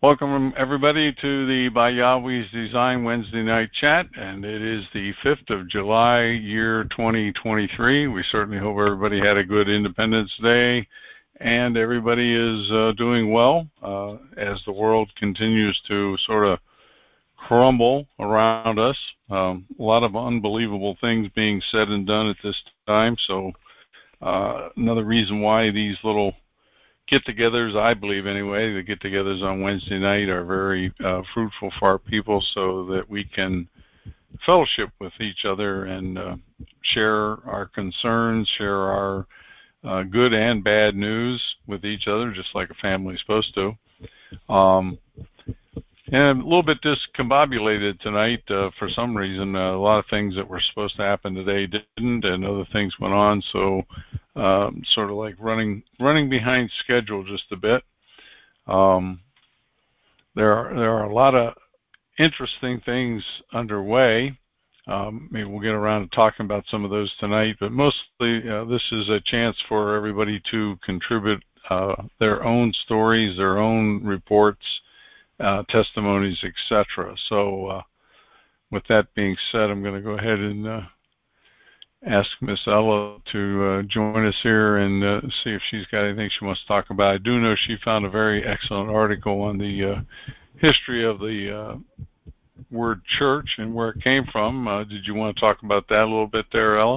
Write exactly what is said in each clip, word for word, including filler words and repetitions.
Welcome everybody to the By Yahweh's Design Wednesday night chat, and it is the fifth of July, year twenty twenty-three. We certainly hope everybody had a good Independence Day, and everybody is uh, doing well uh, as the world continues to sort of crumble around us. Um, a lot of unbelievable things being said and done at this time, so uh, another reason why these little get-togethers, I believe anyway, the get-togethers on Wednesday night are very uh, fruitful for our people so that we can fellowship with each other and uh, share our concerns, share our uh, good and bad news with each other, just like a family is supposed to. Um, and a little bit discombobulated tonight uh, for some reason. Uh, a lot of things that were supposed to happen today didn't, and other things went on, so Um, sort of like running running behind schedule just a bit. Um, there are there are a lot of interesting things underway. Um, maybe we'll get around to talking about some of those tonight, but mostly uh, this is a chance for everybody to contribute uh, their own stories, their own reports, uh, testimonies, et cetera. So uh, with that being said, I'm going to go ahead and uh, ask Miss Ella to uh, join us here and uh, see if she's got anything she wants to talk about. I do know she found a very excellent article on the uh, history of the uh, word church and where it came from. Uh, did you want to talk about that a little bit there, Ella?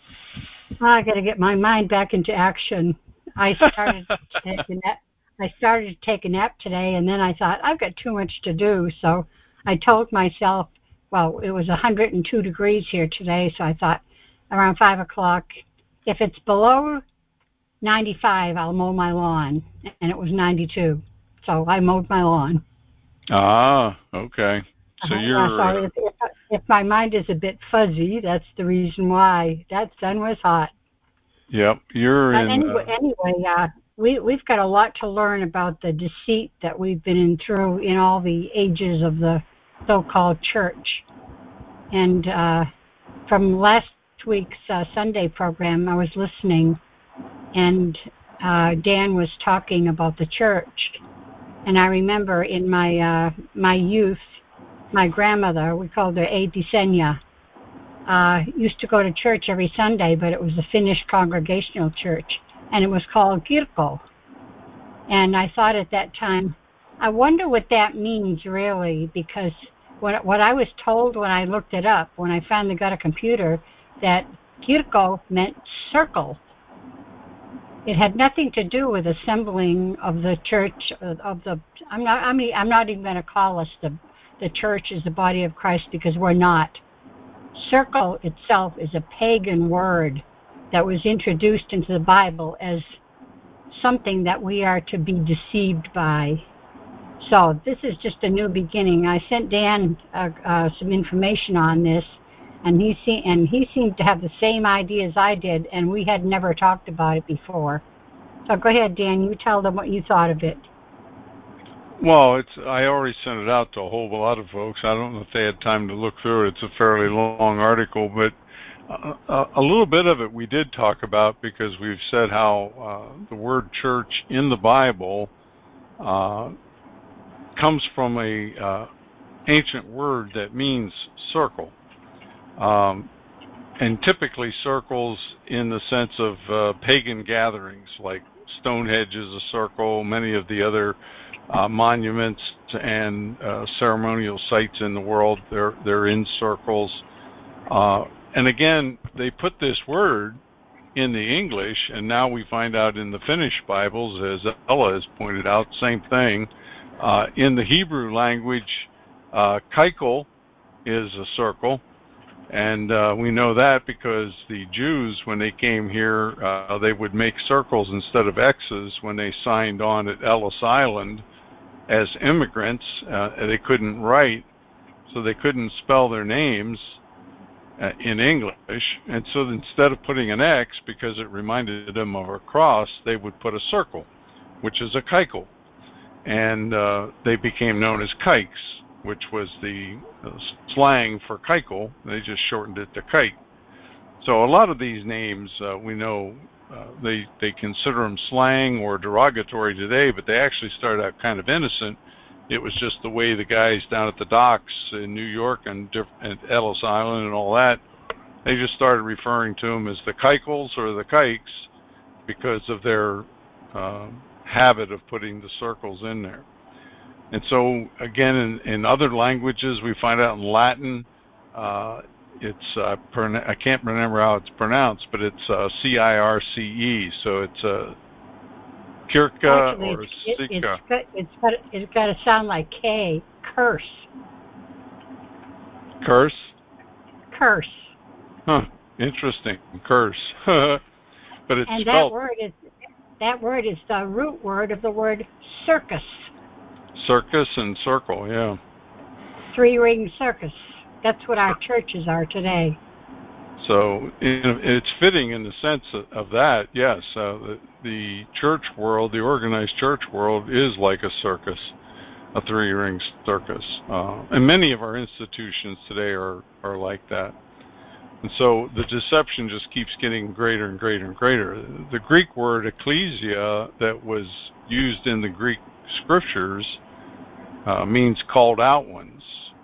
I got to get my mind back into action. I started to take a nap. I started to take a nap today, and then I thought I've got too much to do. So I told myself, well, it was one hundred two degrees here today, so I thought around five o'clock, if it's below ninety-five, I'll mow my lawn, and it was ninety-two, so I mowed my lawn. Ah, okay. So Uh, yeah, so you're, uh, if, if if my mind is a bit fuzzy, that's the reason why. That sun was hot. yep, you're But in, anyway, uh, anyway, uh, we we've got a lot to learn about the deceit that we've been in through in all the ages of the so-called church. And uh, from last week's uh, Sunday program, I was listening, and uh, Dan was talking about the church. And I remember in my uh, my youth, my grandmother, we called her Edisenia, uh, used to go to church every Sunday, but it was a Finnish congregational church, and it was called Kirkko. And I thought at that time, I wonder what that means really, because what what I was told when I looked it up, when I finally got a computer, that Kirkko meant circle. It had nothing to do with assembling of the church of the. I'm not. I mean, I'm not even going to call us the the church as the body of Christ, because we're not. Circle itself is a pagan word that was introduced into the Bible as something that we are to be deceived by. So this is just a new beginning. I sent Dan uh, uh, some information on this, and he se- and he seemed to have the same idea as I did, and we had never talked about it before. So go ahead, Dan. You tell them what you thought of it. well, it's, I already sent it out to a whole lot of folks. I don't know if they had time to look through it. It's a fairly long article, but uh, uh, a little bit of it we did talk about because we've said how uh, the word church in the Bible uh, comes from a uh, ancient word that means circle, um, and typically circles in the sense of uh, pagan gatherings, like Stonehenge is a circle. Many of the other uh, monuments and uh, ceremonial sites in the world, they're they're in circles. Uh, and again, they put this word in the English, and now we find out in the Finnish Bibles, as Ella has pointed out, same thing. Uh, in the Hebrew language, uh, kaikol is a circle, and uh, we know that because the Jews, when they came here, uh, they would make circles instead of X's when they signed on at Ellis Island as immigrants. Uh, they couldn't write, so they couldn't spell their names uh, in English, and so instead of putting an X, because it reminded them of a cross, they would put a circle, which is a kaikol. And uh, they became known as kikes, which was the uh, slang for kaikol. They just shortened it to kike. So a lot of these names, uh, we know uh, they they consider them slang or derogatory today, but they actually started out kind of innocent It was just the way the guys down at the docks in New York and, and Ellis Island and all that, they just started referring to them as the Keuchels or the Kikes because of their uh, habit of putting the circles in there. And so, again, in, in other languages, we find out in Latin, uh, it's, uh, I can't remember how it's pronounced, but it's uh, C I R C E, so it's uh, Kirka Actually, or it's, it, it's, Sika. got, it's, got, it's got to sound like K, curse. Curse? Curse. Huh, interesting, curse. But it's and spelled... that word is that word is the root word of the word circus. Circus and circle, yeah. Three-ring circus. That's what our churches are today. So it's fitting in the sense of that, yes. Uh, the, the church world, the organized church world, is like a circus, a three-ring circus. Uh, and many of our institutions today are, are like that. And so the deception just keeps getting greater and greater and greater. The Greek word ecclesia that was used in the Greek scriptures uh, means called out ones.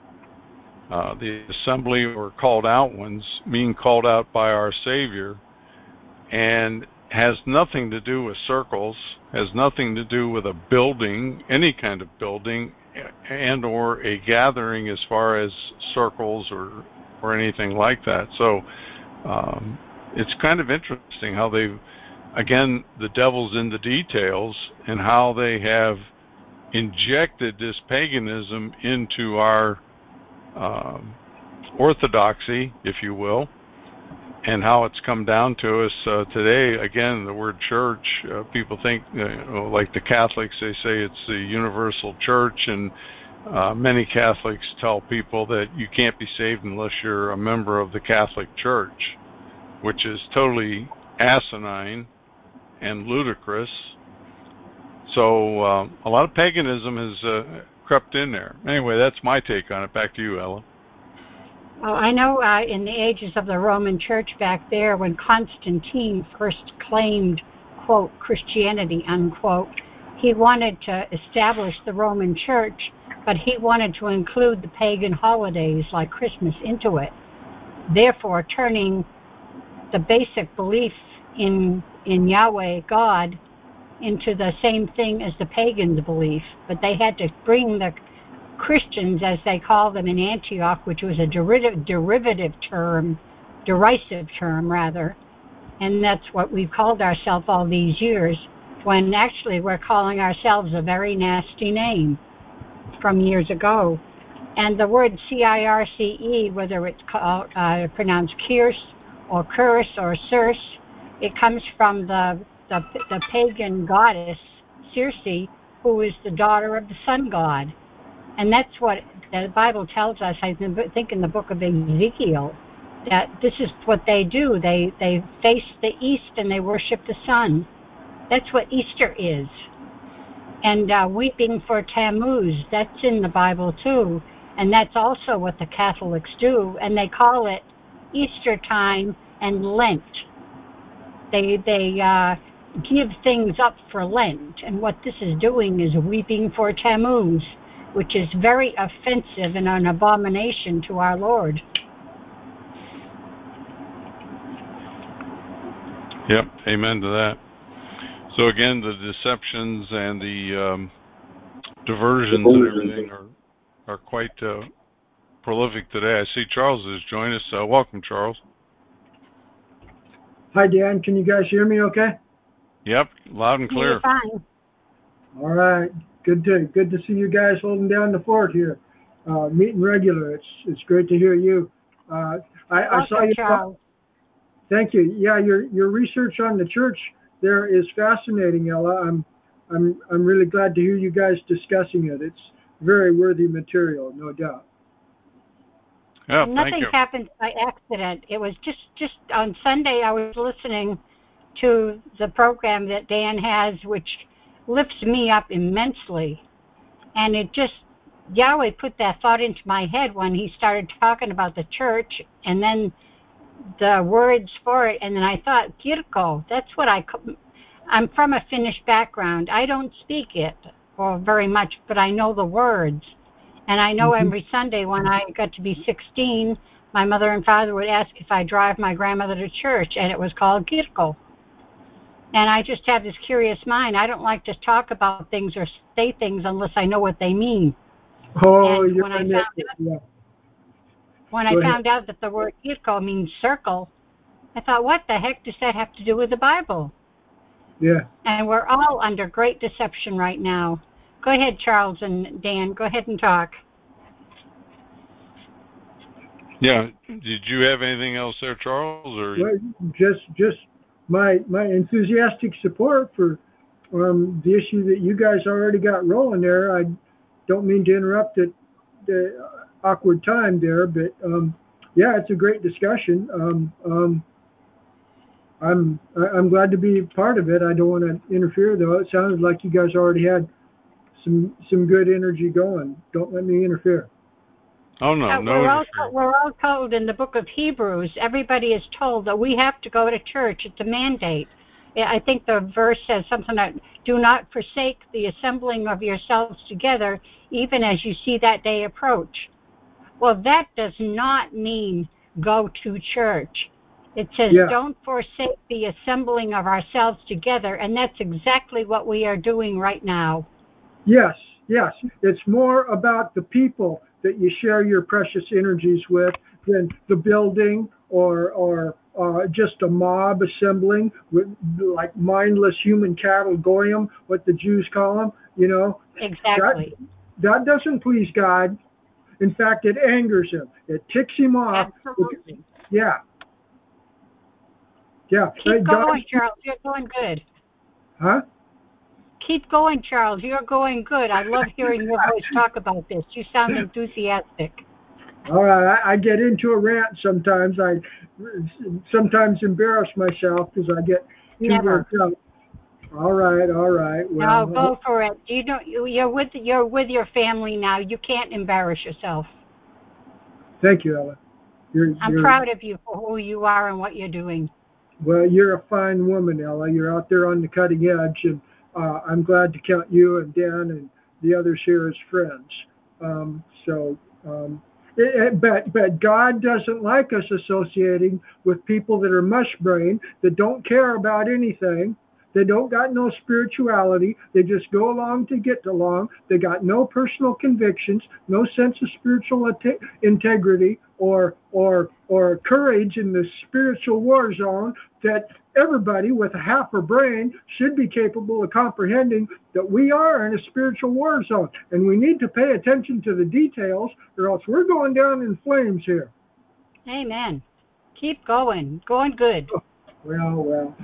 Uh, the assembly or called out ones mean called out by our Savior, and has nothing to do with circles, has nothing to do with a building, any kind of building, and or a gathering as far as circles or or anything like that. So um, it's kind of interesting how they've, again, the devil's in the details, and how they have injected this paganism into our um, orthodoxy, if you will, and how it's come down to us uh, today. Again, the word church, uh, people think, uh, like the Catholics, they say it's the universal church, and Uh, many Catholics tell people that you can't be saved unless you're a member of the Catholic Church, which is totally asinine and ludicrous. So uh, a lot of paganism has uh, crept in there. Anyway, that's my take on it. Back to you, Ella. Well, I know uh, in the ages of the Roman Church back there, when Constantine first claimed, quote, Christianity, unquote, he wanted to establish the Roman Church, but he wanted to include the pagan holidays like Christmas into it, therefore turning the basic belief in in Yahweh, God, into the same thing as the pagan belief. But they had to bring the Christians, as they call them in Antioch, which was a derivative, derivative term, derisive term rather, and that's what we've called ourselves all these years, when actually we're calling ourselves a very nasty name from years ago. And the word C I R C E, whether it's called, uh, pronounced Kirce or Curse or Circe, it comes from the, the the pagan goddess Circe, who is the daughter of the sun god. And that's what the Bible tells us, I think in the book of Ezekiel, that this is what they do. They, they face the east and they worship the sun. That's what Easter is. And uh, weeping for Tammuz, that's in the Bible too. And that's also what the Catholics do. And they call it Easter time and Lent. They, they uh, give things up for Lent. And what this is doing is weeping for Tammuz, which is very offensive and an abomination to our Lord. Yep, amen to that. So again, the deceptions and the um, diversions and everything are are quite uh, prolific today. I see Charles has joined us. Uh, welcome, Charles. Hi, Dan. Can you guys hear me okay? Yep, loud and clear. You're fine. All right. Good to good to see you guys holding down the fort here, uh, meeting regular. It's it's great to hear you. Uh, I, Welcome, I saw you. Charles. Thank you. Yeah, your your research on the church there is fascinating, Ella. I'm I'm I'm really glad to hear you guys discussing it. It's very worthy material, no doubt. Yeah, Nothing thank you. happened by accident. It was just just on Sunday I was listening to the program that Dan has, which lifts me up immensely. And it just, Yahweh put that thought into my head when he started talking about the church and then the words for it. And then I thought, Kirko, that's what I, I'm from a Finnish background. I don't speak it, or very much, but I know the words. And I know Mhm. every Sunday when I got to be sixteen, my mother and father would ask if I drive my grandmother to church, and it was called Kirko. And I just have this curious mind. I don't like to talk about things or say things unless I know what they mean. Oh, And you're when I in found it. out, Yeah. when Go I ahead. found out that the word Kirko means circle, I thought, what the heck does that have to do with the Bible? Yeah. And we're all under great deception right now. Go ahead, Charles and Dan. Go ahead and talk. Yeah. Did you have anything else there, Charles? Or Well, just just my my enthusiastic support for um, the issue that you guys already got rolling there. I don't mean to interrupt at the awkward time there, but um, yeah, it's a great discussion. Um, um, I'm I'm glad to be part of it. I don't want to interfere though. It sounded like you guys already had some some good energy going. Don't let me interfere. oh no, Uh, no we're all interference. we're all told in the book of Hebrews. Everybody is told that we have to go to church. It's a mandate. Yeah, I think the verse says something that do not forsake the assembling of yourselves together, even as you see that day approach. Well, that does not mean go to church. It says Yeah. don't forsake the assembling of ourselves together, and that's exactly what we are doing right now. Yes, yes. It's more about the people that you share your precious energies with than the building or or uh, just a mob assembling with like mindless human cattle, goyim, what the Jews call them. You know, that Exactly. that doesn't please God. In fact, it angers him. It ticks him off. Absolutely. Yeah, yeah. Uh, Keep God, going, Charles. You're going good. huh? Keep going, Charles. You're going good. I love hearing your voice talk about this. You sound enthusiastic. All right, I, I get into a rant sometimes. I sometimes embarrass myself because I get too Never. worked up. All right, all right. No, Well, go for it. You don't. you- You're with you're with your family now. You can't embarrass yourself. thank you, Ella. You're I'm you're proud of you for who you are and what you're doing. well. You're a fine woman, Ella. You're out there on the cutting edge, and uh, I'm glad to count you and Dan and the others here as friends. Um, so. Um, it, it- but but God doesn't like us associating with people that are mush brain that don't care about anything. They don't got no spirituality. They just go along to get along. They got no personal convictions, no sense of spiritual inte- integrity or or or courage in the spiritual war zone that everybody with a half a brain should be capable of comprehending that we are in a spiritual war zone and we need to pay attention to the details or else we're going down in flames here. Amen. Keep going. Going good. Well, well.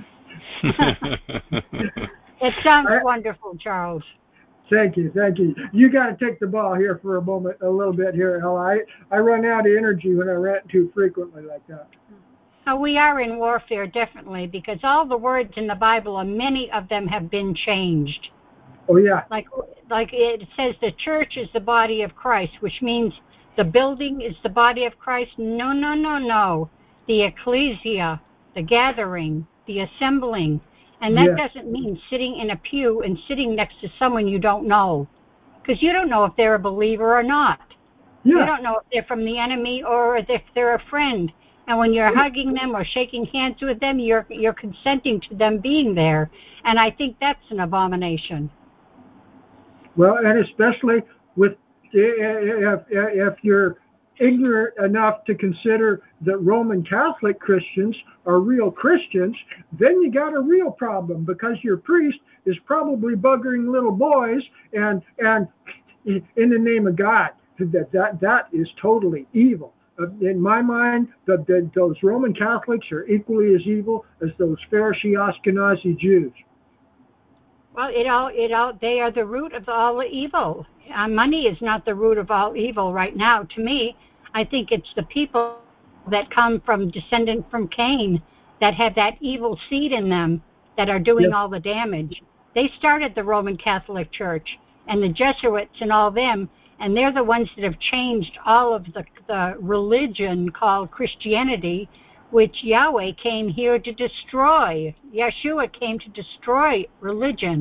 It sounds I, wonderful, Charles. Thank you, thank you. You got to take the ball here for a moment, a little bit here, Ella. I, I run out of energy when I rant too frequently like that. So we are in warfare, definitely, because all the words in the Bible, and many of them have been changed. Oh, yeah. Like, like it says the church is the body of Christ, which means the building is the body of Christ. No, no, no, no. The ecclesia, the gathering, the assembling. And that Yeah. doesn't mean sitting in a pew and sitting next to someone you don't know. Because you don't know if they're a believer or not. You Yeah. don't know if they're from the enemy or if they're a friend. And when you're hugging them or shaking hands with them, you're you're consenting to them being there. And I think that's an abomination. Well, and especially with if, if you're ignorant enough to consider that Roman Catholic Christians are real Christians, then you got a real problem because your priest is probably buggering little boys and and in the name of God. That that that is totally evil. Uh, in my mind, the, the, those Roman Catholics are equally as evil as those Pharisee Ashkenazi Jews. Well, it all, it all, they are the root of all the evil. Uh, money is not the root of all evil right now. To me, I think it's the people that come from descendant from Cain that have that evil seed in them that are doing Yes. all the damage. They started the Roman Catholic Church and the Jesuits and all them, and they're the ones that have changed all of the, the religion called Christianity, which Yahweh came here to destroy. Yeshua came to destroy religion.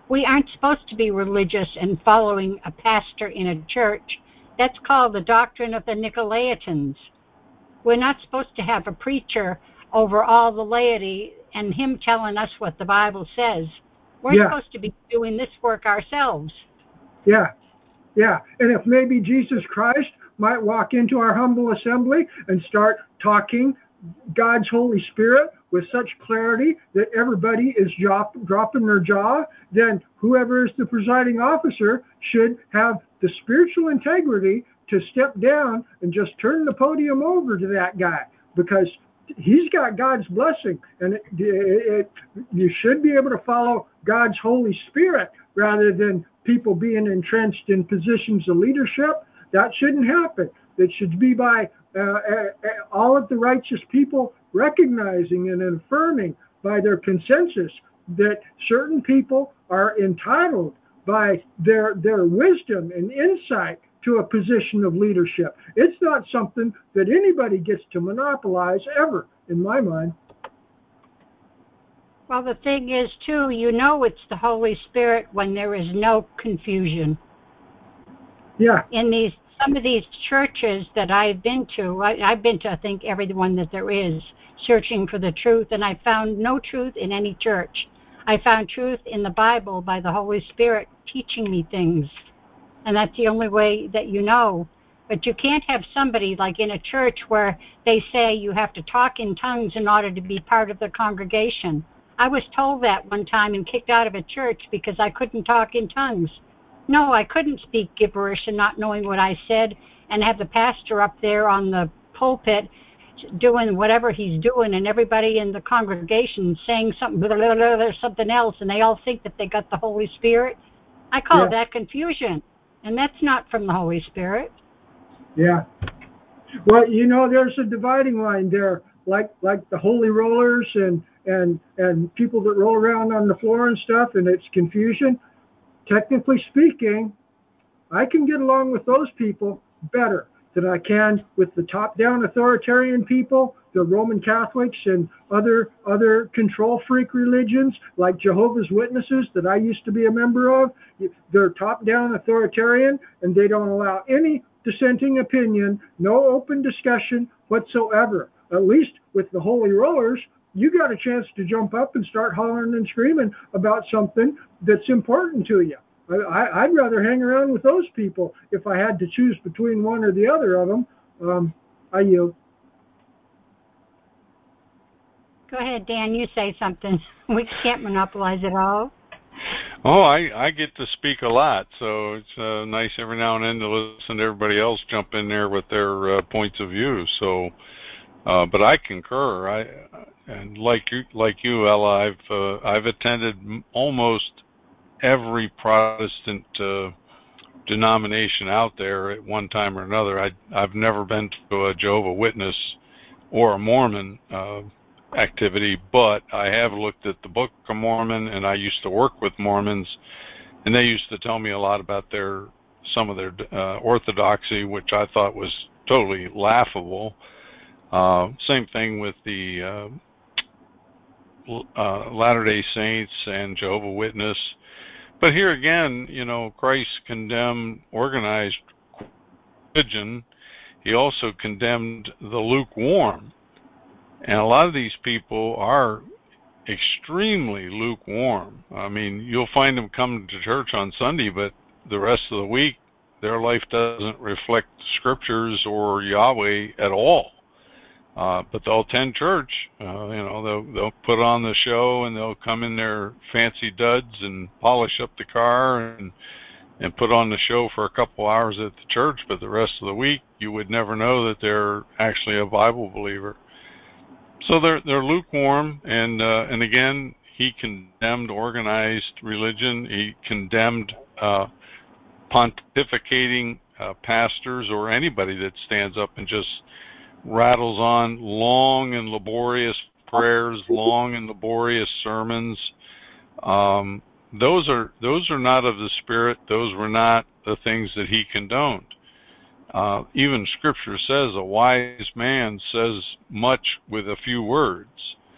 We aren't supposed to be religious and following a pastor in a church. That's called the doctrine of the Nicolaitans. We're not supposed to have a preacher over all the laity and him telling us what the Bible says. We're Yeah. supposed to be doing this work ourselves. Yeah, yeah. And if maybe Jesus Christ might walk into our humble assembly and start talking God's Holy Spirit with such clarity that everybody is drop, dropping their jaw, then whoever is the presiding officer should have the spiritual integrity to step down and just turn the podium over to that guy, because he's got God's blessing, and it, it, it, you should be able to follow God's Holy Spirit rather than people being entrenched in positions of leadership. That shouldn't happen. It should be by uh, uh, all of the righteous people recognizing and affirming by their consensus that certain people are entitled by their their wisdom and insight to a position of leadership. It's not something that anybody gets to monopolize ever, in my mind. Well, the thing is, too, you know it's the Holy Spirit when there is no confusion. Yeah. In these some of these churches that I've been to, I, I've been to, I think, every one that there is, searching for the truth, and I found no truth in any church. I found truth in the Bible by the Holy Spirit teaching me things, and that's the only way that you know. But you can't have somebody like in a church where they say you have to talk in tongues in order to be part of the congregation. I was told that one time and kicked out of a church because I couldn't talk in tongues. No, I couldn't speak gibberish and not knowing what I said and have the pastor up there on the pulpit doing whatever he's doing and everybody in the congregation saying something, blah, blah, blah, blah, something else, and they all think that they got the Holy Spirit. I call Yeah. that confusion, and that's not from the Holy Spirit. Yeah. Well, you know, there's a dividing line there, like like the holy rollers and and and people that roll around on the floor and stuff, and it's confusion. Technically speaking, I can get along with those people better than I can with the top-down authoritarian people, the Roman Catholics and other other control freak religions like Jehovah's Witnesses that I used to be a member of. They're top-down authoritarian, and they don't allow any dissenting opinion, no open discussion whatsoever. At least with the holy rollers, you got a chance to jump up and start hollering and screaming about something that's important to you. I, I'd rather hang around with those people if I had to choose between one or the other of them. Um, I yield. Go ahead, Dan, you say something. We can't monopolize it all. Oh, I, I get to speak a lot, so it's uh, nice every now and then to listen to everybody else jump in there with their uh, points of view. So, uh, but I concur. I and like you, like you, Ella, I've uh, I've attended almost every Protestant uh, denomination out there at one time or another. I I've never been to a Jehovah Witness or a Mormon uh, activity, but I have looked at the Book of Mormon, and I used to work with Mormons, and they used to tell me a lot about their some of their uh, orthodoxy, which I thought was totally laughable. Uh, same thing with the uh, uh, Latter-day Saints and Jehovah Witness. But here again, you know, Christ condemned organized religion. He also condemned the lukewarm. And a lot of these people are extremely lukewarm. I mean, you'll find them coming to church on Sunday, but the rest of the week, their life doesn't reflect scriptures or Yahweh at all. Uh, but they'll attend church. Uh, you know, they'll they'll put on the show, and they'll come in their fancy duds and polish up the car and and put on the show for a couple hours at the church. But the rest of the week, you would never know that they're actually a Bible believer. So they're they're lukewarm, and uh, and again, he condemned organized religion. He condemned uh, pontificating uh, pastors or anybody that stands up and just rattles on long and laborious prayers, long and laborious sermons. Um, those are those are not of the Spirit. Those were not the things that he condoned. Uh, even Scripture says a wise man says much with a few words.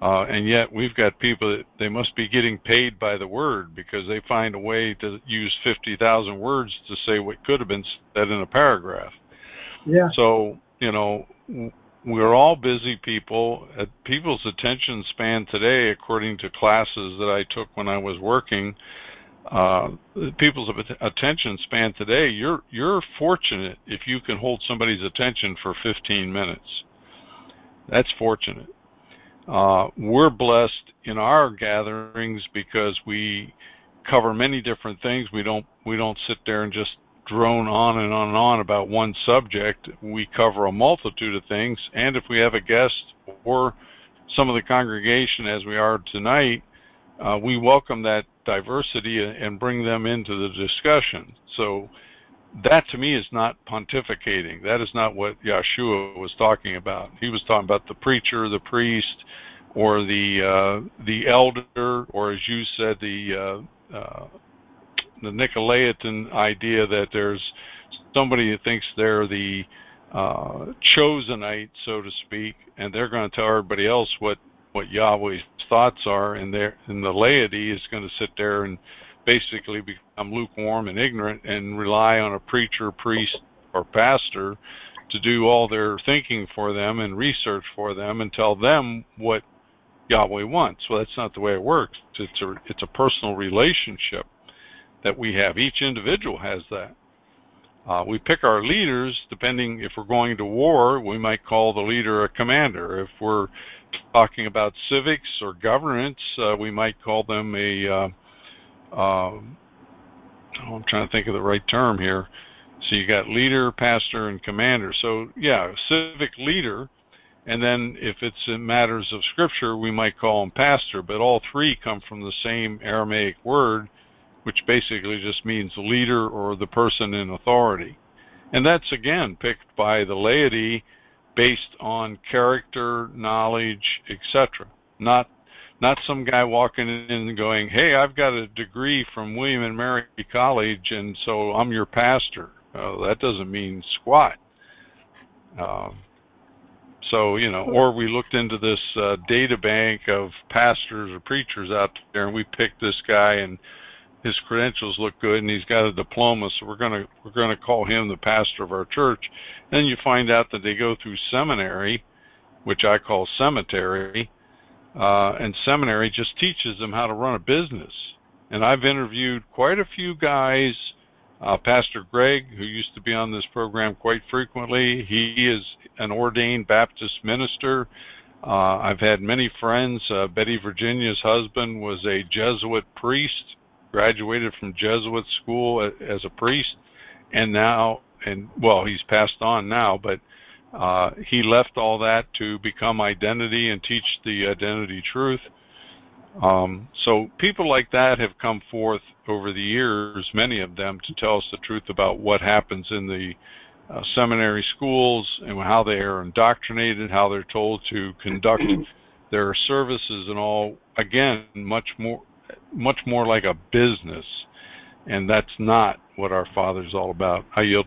Uh, and yet we've got people that they must be getting paid by the word because they find a way to use fifty thousand words to say what could have been said in a paragraph. Yeah. So, you know, we're all busy people. Uh, people's attention span today, according to classes that I took when I was working, uh, people's attention span today, you're you're fortunate if you can hold somebody's attention for fifteen minutes. That's fortunate. Uh, we're blessed in our gatherings because we cover many different things. We don't we don't sit there and just drone on and on and on about one subject. We cover a multitude of things, and if we have a guest or some of the congregation, as we are tonight, uh, we welcome that diversity and bring them into the discussion. So that to me is not pontificating. That is not what Yeshua was talking about. He was talking about the preacher, the priest, or the uh, the elder, or as you said, the uh, uh, the Nicolaitan idea that there's somebody who thinks they're the uh, chosenite, so to speak, and they're going to tell everybody else what what Yahweh's thoughts are, and their and the laity is going to sit there and basically become lukewarm and ignorant and rely on a preacher, priest, or pastor to do all their thinking for them and research for them and tell them what Yahweh wants. Well, that's not the way it works. It's a it's a personal relationship that we have. Each individual has that. Uh, we pick our leaders depending if we're going to war. We might call the leader a commander. If we're talking about civics or governance, uh, we might call them a uh, um, oh, I'm trying to think of the right term here. So you got leader, pastor, and commander. So yeah, civic leader. And then if it's in matters of scripture, we might call him pastor. But all three come from the same Aramaic word, which basically just means leader or the person in authority. And that's, again, picked by the laity based on character, knowledge, et cetera. Not not some guy walking in and going, hey, I've got a degree from William and Mary College, and so I'm your pastor. Uh, that doesn't mean squat. Uh, so, you know, or we looked into this uh, data bank of pastors or preachers out there, and we picked this guy, and his credentials look good, and he's got a diploma, so we're gonna we're gonna call him the pastor of our church. Then you find out that they go through seminary, which I call cemetery, uh, and seminary just teaches them how to run a business. And I've interviewed quite a few guys. Uh, Pastor Greg, who used to be on this program quite frequently, he is an ordained Baptist minister. Uh, I've had many friends. Uh, Betty Virginia's husband was a Jesuit priest, graduated from Jesuit school as a priest, and now, and well, he's passed on now, but uh, he left all that to become identity and teach the identity truth. Um, so people like that have come forth over the years, many of them, to tell us the truth about what happens in the uh, seminary schools and how they are indoctrinated, how they're told to conduct their services and all. Again, much more much more like a business, and that's not what our Father's all about. I yield.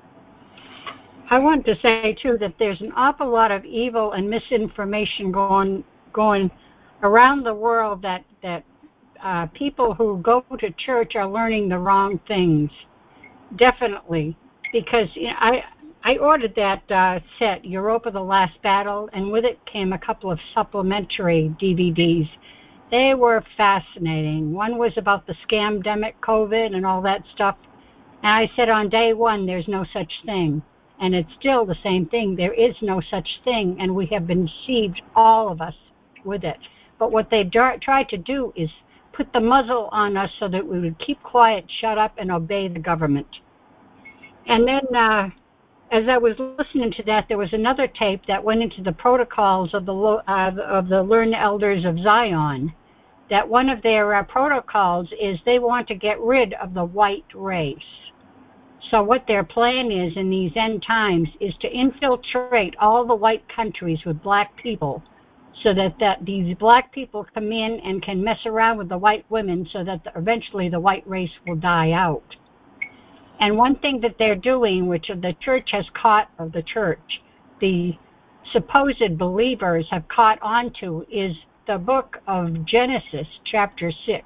I want to say too that there's an awful lot of evil and misinformation going going around the world, that that uh, people who go to church are learning the wrong things. Definitely, because you know, I I ordered that uh, set, Europa: The Last Battle, and with it came a couple of supplementary D V Ds. They were fascinating. One was about the scamdemic COVID and all that stuff. And I said on day one, there's no such thing. And it's still the same thing. There is no such thing. And we have been deceived, all of us, with it. But what they dar- tried to do is put the muzzle on us so that we would keep quiet, shut up, and obey the government. And then uh, as I was listening to that, there was another tape that went into the protocols of the, uh, of the learned elders of Zion. That one of their uh, protocols is they want to get rid of the white race. So what their plan is in these end times is to infiltrate all the white countries with black people, so that, that these black people come in and can mess around with the white women, so that the, eventually the white race will die out. And one thing that they're doing, which the church has caught, of the church, the supposed believers have caught on to, is the book of Genesis, chapter six,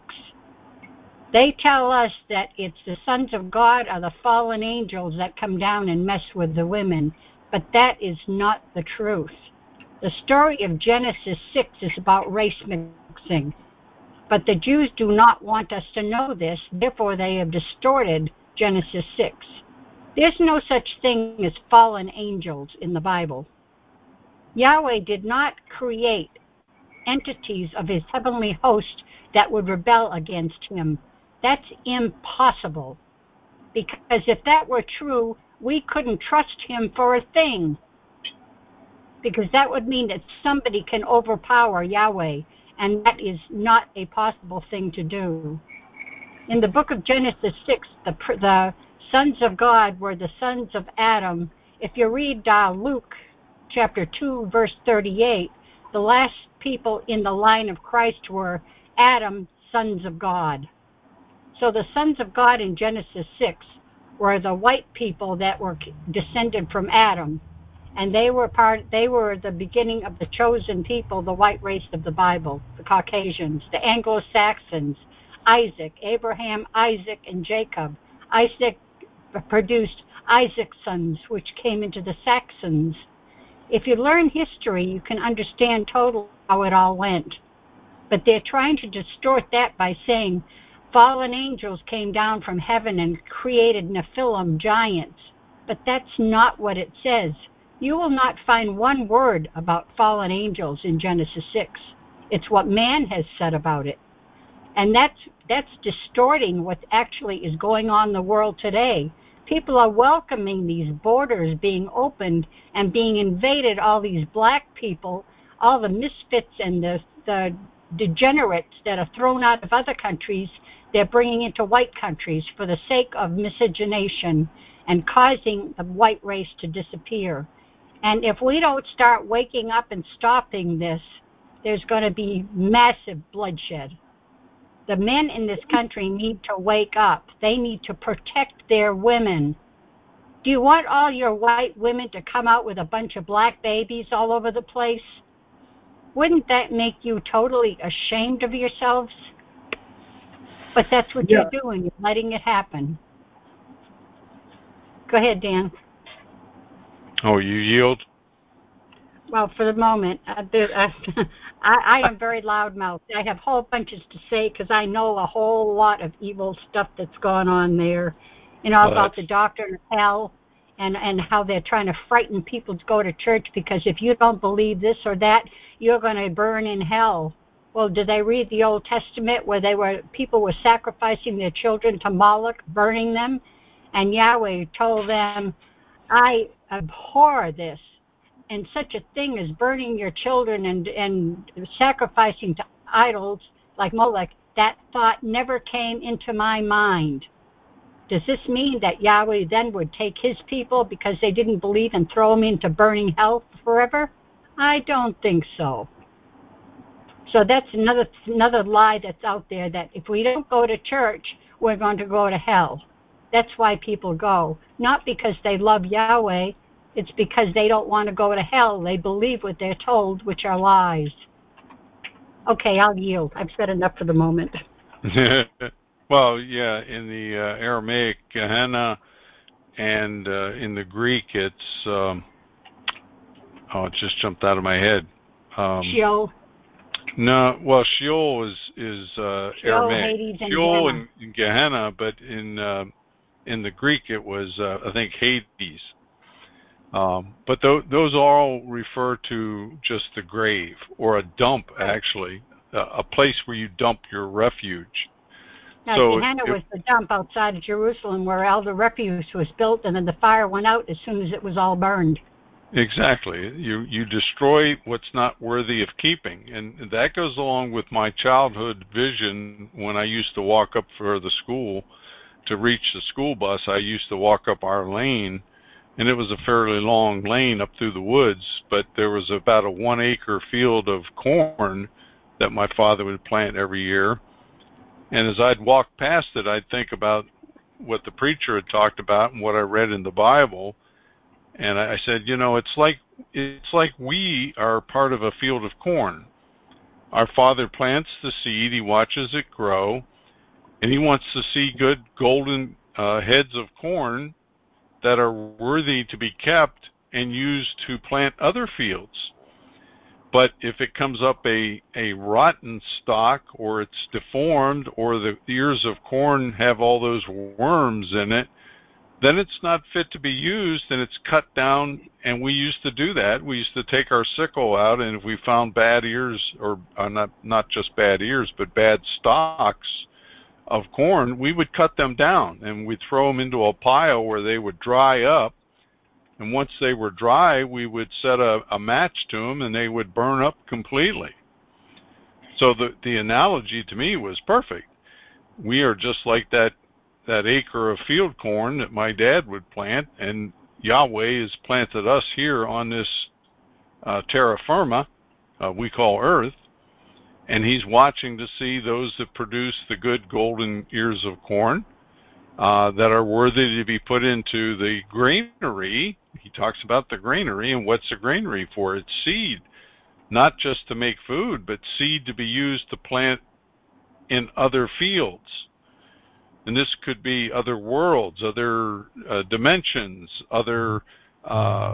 they tell us that it's the sons of God are the fallen angels that come down and mess with the women, but that is not the truth. The story of Genesis six is about race mixing, but the Jews do not want us to know this, therefore they have distorted Genesis six. There's no such thing as fallen angels in the Bible. Yahweh did not create entities of his heavenly host that would rebel against him. That's impossible. Because if that were true, we couldn't trust him for a thing. Because that would mean that somebody can overpower Yahweh, and that is not a possible thing to do. In the book of Genesis six, the, the sons of God were the sons of Adam. If you read uh, Luke chapter two, verse thirty-eight, the last people in the line of Christ were Adam, sons of God. So the sons of God in Genesis six were the white people that were descended from Adam, and they were part. They were the beginning of the chosen people, the white race of the Bible, the Caucasians, the Anglo-Saxons, Isaac, Abraham, Isaac, and Jacob. Isaac produced Isaac's sons, which came into the Saxons. If you learn history, you can understand totally how it all went. But they're trying to distort that by saying fallen angels came down from heaven and created Nephilim giants. But that's not what it says. You will not find one word about fallen angels in Genesis six. It's what man has said about it. And that's, that's distorting what actually is going on in the world today. People are welcoming these borders being opened and being invaded, all these black people, all the misfits and the, the degenerates that are thrown out of other countries, they're bringing into white countries for the sake of miscegenation and causing the white race to disappear. And if we don't start waking up and stopping this, there's going to be massive bloodshed. The men in this country need to wake up. They need to protect their women. Do you want all your white women to come out with a bunch of black babies all over the place? Wouldn't that make you totally ashamed of yourselves? But that's what yeah. you're doing. You're letting it happen. Go ahead, Dan. Oh, you yield? Well, for the moment, uh, there, uh, I, I am very loudmouthed. I have whole bunches to say because I know a whole lot of evil stuff that's going on there. You know, well, about that's... the doctrine of hell and, and how they're trying to frighten people to go to church because if you don't believe this or that, you're going to burn in hell. Well, did they read the Old Testament where they were people were sacrificing their children to Moloch, burning them? And Yahweh told them, I abhor this. And such a thing as burning your children and, and sacrificing to idols like Molech, that thought never came into my mind. Does this mean that Yahweh then would take his people because they didn't believe and throw them into burning hell forever? I don't think so. So that's another another lie that's out there, that if we don't go to church, we're going to go to hell. That's why people go. Not because they love Yahweh. It's because they don't want to go to hell. They believe what they're told, which are lies. Okay, I'll yield. I've said enough for the moment. Well, yeah, in the uh, Aramaic, Gehenna, and uh, in the Greek, it's, um, oh, it just jumped out of my head. Um, Sheol. No, well, Sheol is, is uh, Sheol, Aramaic. Hades, and Sheol Gehenna. and Gehenna, but in, uh, in the Greek, it was, uh, I think, Hades. Um, but th- those all refer to just the grave, or a dump, actually, uh, a place where you dump your refuge. Now, so Gehenna it, was the dump outside of Jerusalem where all the refuse was built, and then the fire went out as soon as it was all burned. Exactly. You you destroy what's not worthy of keeping. And that goes along with my childhood vision when I used to walk up for the school. To reach the school bus, I used to walk up our lane. And it was a fairly long lane up through the woods, but there was about a one acre field of corn that my father would plant every year. And as I'd walk past it, I'd think about what the preacher had talked about and what I read in the Bible. And I said, you know, it's like it's like we are part of a field of corn. Our Father plants the seed, he watches it grow, and he wants to see good golden uh, heads of corn that are worthy to be kept and used to plant other fields. But if it comes up a, a rotten stalk, or it's deformed, or the ears of corn have all those worms in it, then it's not fit to be used, and it's cut down. And we used to do that. We used to take our sickle out, and if we found bad ears, or uh, not not just bad ears, but bad stalks of corn, we would cut them down, and we'd throw them into a pile where they would dry up. And once they were dry, we would set a, a match to them, and they would burn up completely. So the, the analogy to me was perfect. We are just like that that acre of field corn that my dad would plant, and Yahweh has planted us here on this uh, terra firma, uh, we call Earth, and he's watching to see those that produce the good golden ears of corn uh, that are worthy to be put into the granary. He talks about the granary, and what's the granary for? It's seed, not just to make food, but seed to be used to plant in other fields. And this could be other worlds, other uh, dimensions, other uh,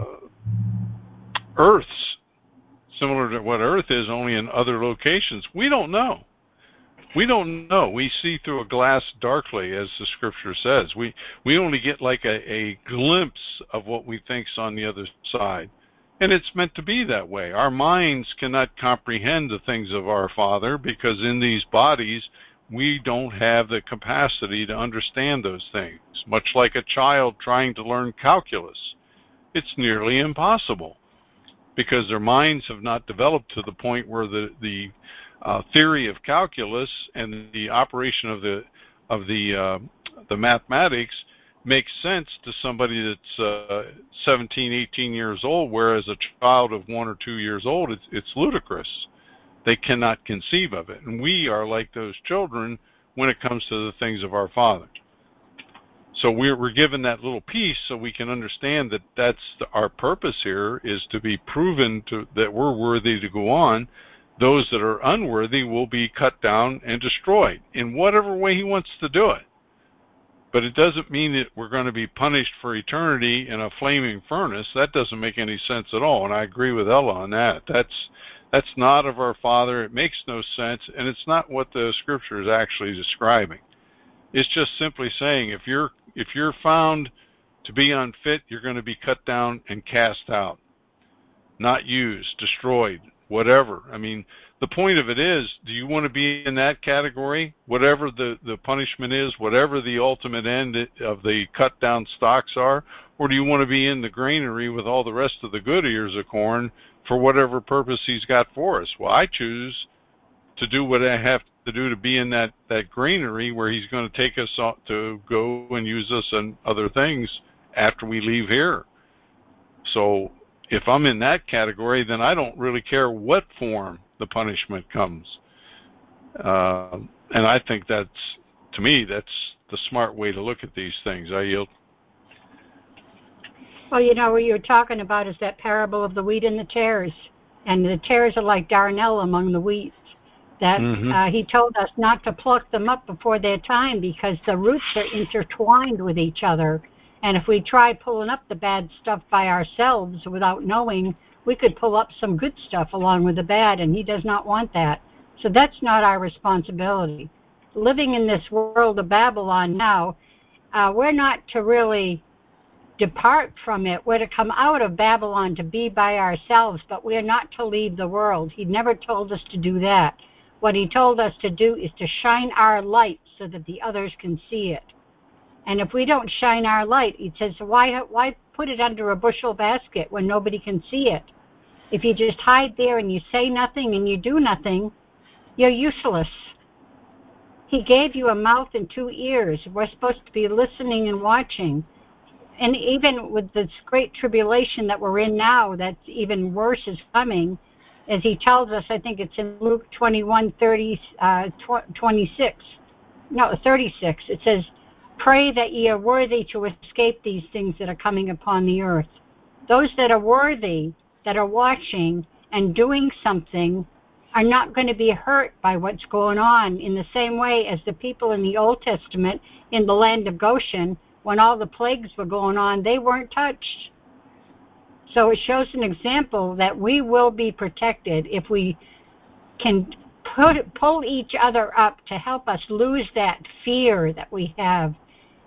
Earths, similar to what Earth is, only in other locations. We don't know. We don't know. We see through a glass darkly, as the scripture says. We we only get like a, a glimpse of what we think's on the other side. And it's meant to be that way. Our minds cannot comprehend the things of our Father, because in these bodies, we don't have the capacity to understand those things. Much like a child trying to learn calculus, it's nearly impossible, because their minds have not developed to the point where the the uh, theory of calculus and the operation of the of the uh, the mathematics makes sense to somebody that's uh, seventeen, eighteen years old, whereas a child of one or two years old, it's, it's ludicrous. They cannot conceive of it. And we are like those children when it comes to the things of our Father. So we're, we're given that little piece so we can understand that that's the, our purpose here is to be proven to, that we're worthy to go on. Those that are unworthy will be cut down and destroyed in whatever way he wants to do it. But it doesn't mean that we're going to be punished for eternity in a flaming furnace. That doesn't make any sense at all. And I agree with Ella on that. That's That's not of our Father. It makes no sense, and it's not what the scripture is actually describing. It's just simply saying if you're if you're found to be unfit, you're going to be cut down and cast out, not used, destroyed, whatever. I mean, the point of it is, do you want to be in that category? Whatever the, the punishment is, whatever the ultimate end of the cut down stalks are, or do you want to be in the granary with all the rest of the good ears of corn for whatever purpose he's got for us? Well, I choose to do what I have to do to be in that, that granary where he's going to take us to go and use us and other things after we leave here. So if I'm in that category, then I don't really care what form the punishment comes. Uh, and I think that's, to me, that's the smart way to look at these things. I yield. Well, you know, what you're talking about is that parable of the wheat and the tares. And the tares are like darnel among the wheat. That mm-hmm. uh, he told us not to pluck them up before their time because the roots are intertwined with each other. And if we try pulling up the bad stuff by ourselves without knowing, we could pull up some good stuff along with the bad, and he does not want that. So that's not our responsibility. Living in this world of Babylon now, uh, we're not to really depart from it. We're to come out of Babylon to be by ourselves, but we're not to leave the world. He never told us to do that. What he told us to do is to shine our light so that the others can see it. And if we don't shine our light, he says, why, why put it under a bushel basket when nobody can see it? If you just hide there and you say nothing and you do nothing, you're useless. He gave you a mouth and two ears. We're supposed to be listening and watching. And even with this great tribulation that we're in now, that's even worse is coming, as he tells us, I think it's in Luke twenty-one, thirty, uh, twenty-six, no, thirty-six. It says, pray that ye are worthy to escape these things that are coming upon the earth. Those that are worthy, that are watching and doing something, are not going to be hurt by what's going on in the same way as the people in the Old Testament in the land of Goshen, when all the plagues were going on, they weren't touched. So it shows an example that we will be protected if we can put, pull each other up to help us lose that fear that we have.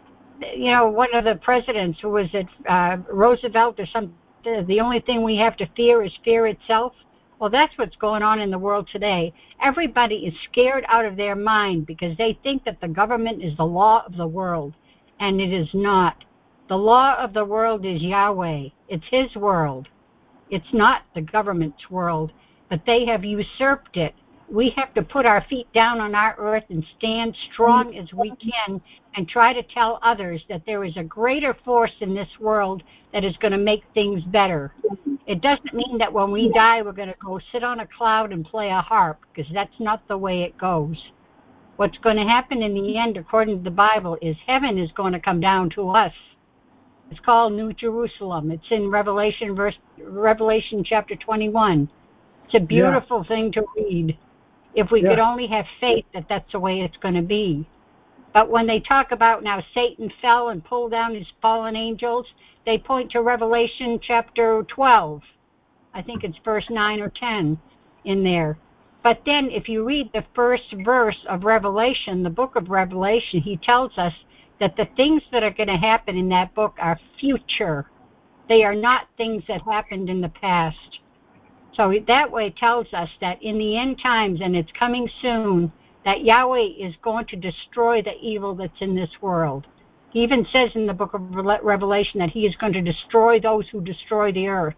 You know, one of the presidents who was it uh, Roosevelt or something, the only thing we have to fear is fear itself. Well, that's what's going on in the world today. Everybody is scared out of their mind because they think that the government is the law of the world, and it is not. The law of the world is Yahweh. It's his world. It's not the government's world, but they have usurped it. We have to put our feet down on our earth and stand strong as we can and try to tell others that there is a greater force in this world that is going to make things better. It doesn't mean that when we die we're going to go sit on a cloud and play a harp, because that's not the way it goes. What's going to happen in the end, according to the Bible, is heaven is going to come down to us. It's called New Jerusalem. It's in Revelation, verse Revelation chapter twenty-one. It's a beautiful yeah. thing to read. If we yeah. could only have faith that that's the way it's going to be. But when they talk about now Satan fell and pulled down his fallen angels, they point to Revelation chapter twelve. I think it's verse nine or ten in there. But then if you read the first verse of Revelation, the book of Revelation, he tells us that the things that are going to happen in that book are future. They are not things that happened in the past. So that way tells us that in the end times, and it's coming soon, that Yahweh is going to destroy the evil that's in this world. He even says in the book of Revelation that he is going to destroy those who destroy the earth.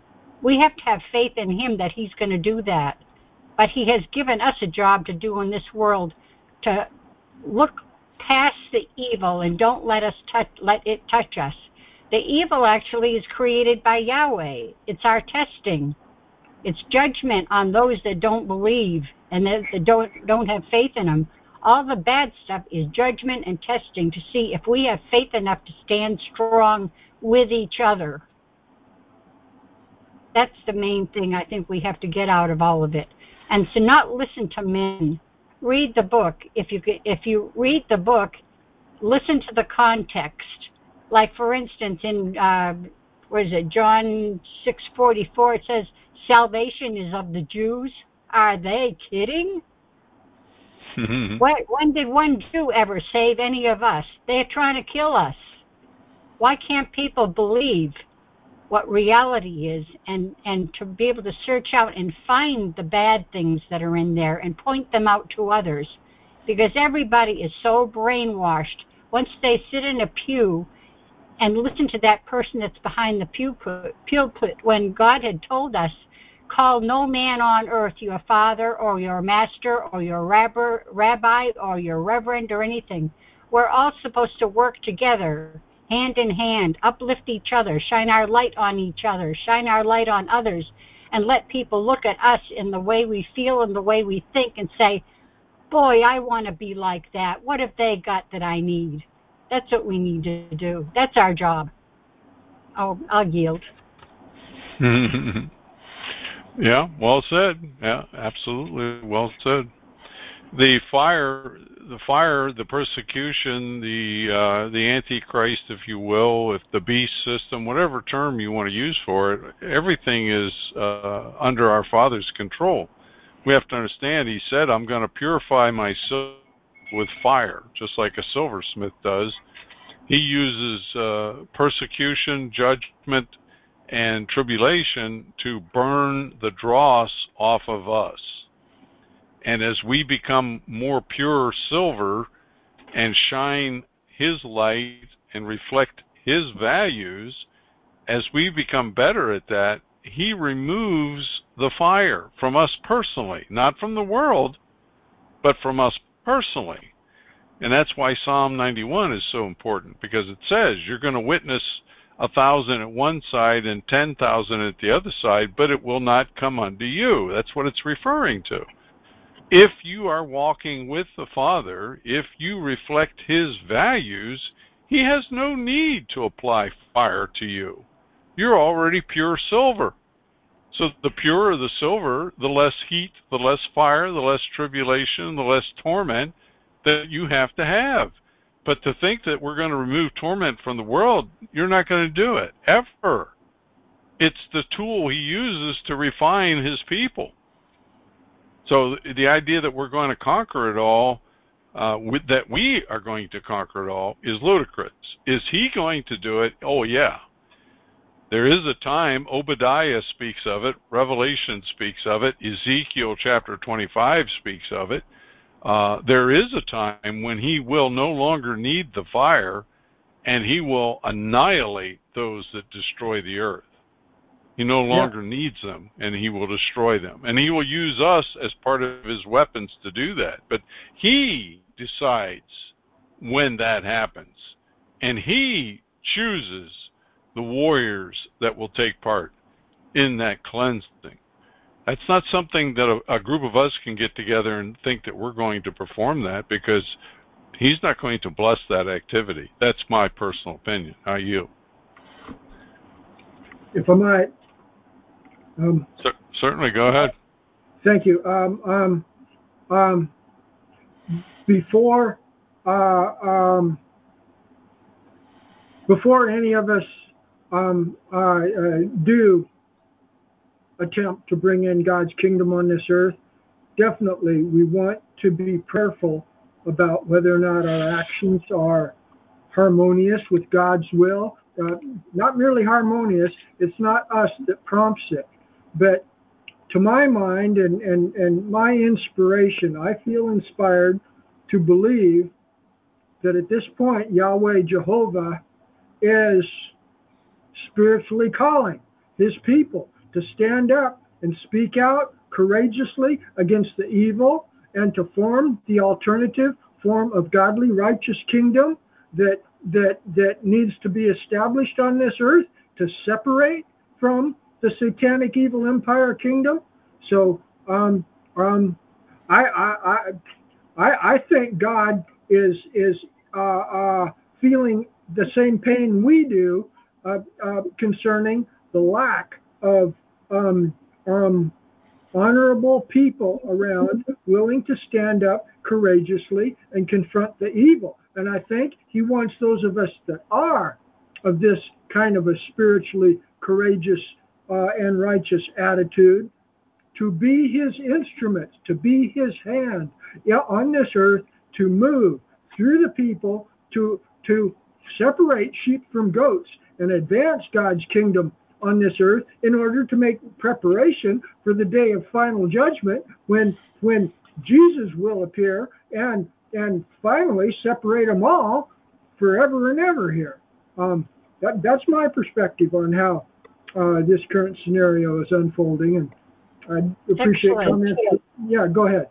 We have to have faith in him that he's going to do that. But he has given us a job to do in this world, to look past the evil and don't let us touch, let it touch us. The evil actually is created by Yahweh. It's our testing. It's judgment on those that don't believe and that don't don't have faith in him. All the bad stuff is judgment and testing to see if we have faith enough to stand strong with each other. That's the main thing I think we have to get out of all of it. And to not listen to men. Read the book. If you if you read the book, listen to the context. Like, for instance, in, uh, what is it, John six forty-four, it says, salvation is of the Jews. Are they kidding? What, when did one Jew ever save any of us? They're trying to kill us. Why can't people believe what reality is and, and to be able to search out and find the bad things that are in there and point them out to others? Because everybody is so brainwashed. Once they sit in a pew and listen to that person that's behind the pulpit, pulpit when God had told us, call no man on earth your father or your master or your rabbi or your reverend or anything. We're all supposed to work together, hand in hand, uplift each other, shine our light on each other, shine our light on others, and let people look at us in the way we feel and the way we think and say, boy, I want to be like that. What have they got that I need? That's what we need to do. That's our job. Oh, I'll yield. Yeah, well said. Yeah, absolutely well said. The fire, the fire, the persecution, the uh, the Antichrist, if you will, if the beast system, whatever term you want to use for it, everything is uh, under our Father's control. We have to understand, he said, I'm going to purify my silver with fire, just like a silversmith does. He uses uh, persecution, judgment, and tribulation to burn the dross off of us. And as we become more pure silver and shine his light and reflect his values, as we become better at that, he removes the fire from us personally, not from the world, but from us personally. And that's why Psalm ninety-one is so important, because it says you're going to witness a thousand at one side and ten thousand at the other side, but it will not come unto you. That's what it's referring to. If you are walking with the Father, if you reflect his values, he has no need to apply fire to you. You're already pure silver. So the purer the silver, the less heat, the less fire, the less tribulation, the less torment that you have to have. But to think that we're going to remove torment from the world, you're not going to do it, ever. It's the tool he uses to refine his people. So the idea that we're going to conquer it all, uh, with, that we are going to conquer it all, is ludicrous. Is he going to do it? Oh, yeah. There is a time, Obadiah speaks of it, Revelation speaks of it, Ezekiel chapter twenty-five speaks of it. Uh, there is a time when he will no longer need the fire, and he will annihilate those that destroy the earth. He no longer yeah. needs them, and he will destroy them. And he will use us as part of his weapons to do that. But he decides when that happens, and he chooses the warriors that will take part in that cleansing. That's not something that a, a group of us can get together and think that we're going to perform that, because he's not going to bless that activity. That's my personal opinion. How are you? If I might. Um, C- certainly, go ahead. Thank you. Um, um, um, before, uh, um, before any of us um, uh, uh, do attempt to bring in God's kingdom on this earth, definitely we want to be prayerful about whether or not our actions are harmonious with God's will. Uh, not merely harmonious, it's not us that prompts it, but to my mind and, and, and my inspiration, I feel inspired to believe that at this point, Yahweh Jehovah is spiritually calling his people to stand up and speak out courageously against the evil and to form the alternative form of godly, righteous kingdom that that that needs to be established on this earth to separate from the satanic evil empire kingdom. So um, um, I, I I I think God is is uh, uh, feeling the same pain we do uh, uh, concerning the lack of um, um, honorable people around willing to stand up courageously and confront the evil. And I think he wants those of us that are of this kind of a spiritually courageous uh, and righteous attitude to be his instruments, to be his hand yeah, on this earth, to move through the people, to, to separate sheep from goats and advance God's kingdom on this earth in order to make preparation for the day of final judgment when when Jesus will appear and and finally separate them all forever and ever here. Um, that, that's my perspective on how uh, this current scenario is unfolding, and I'd appreciate Excellent. comments. Yeah, go ahead.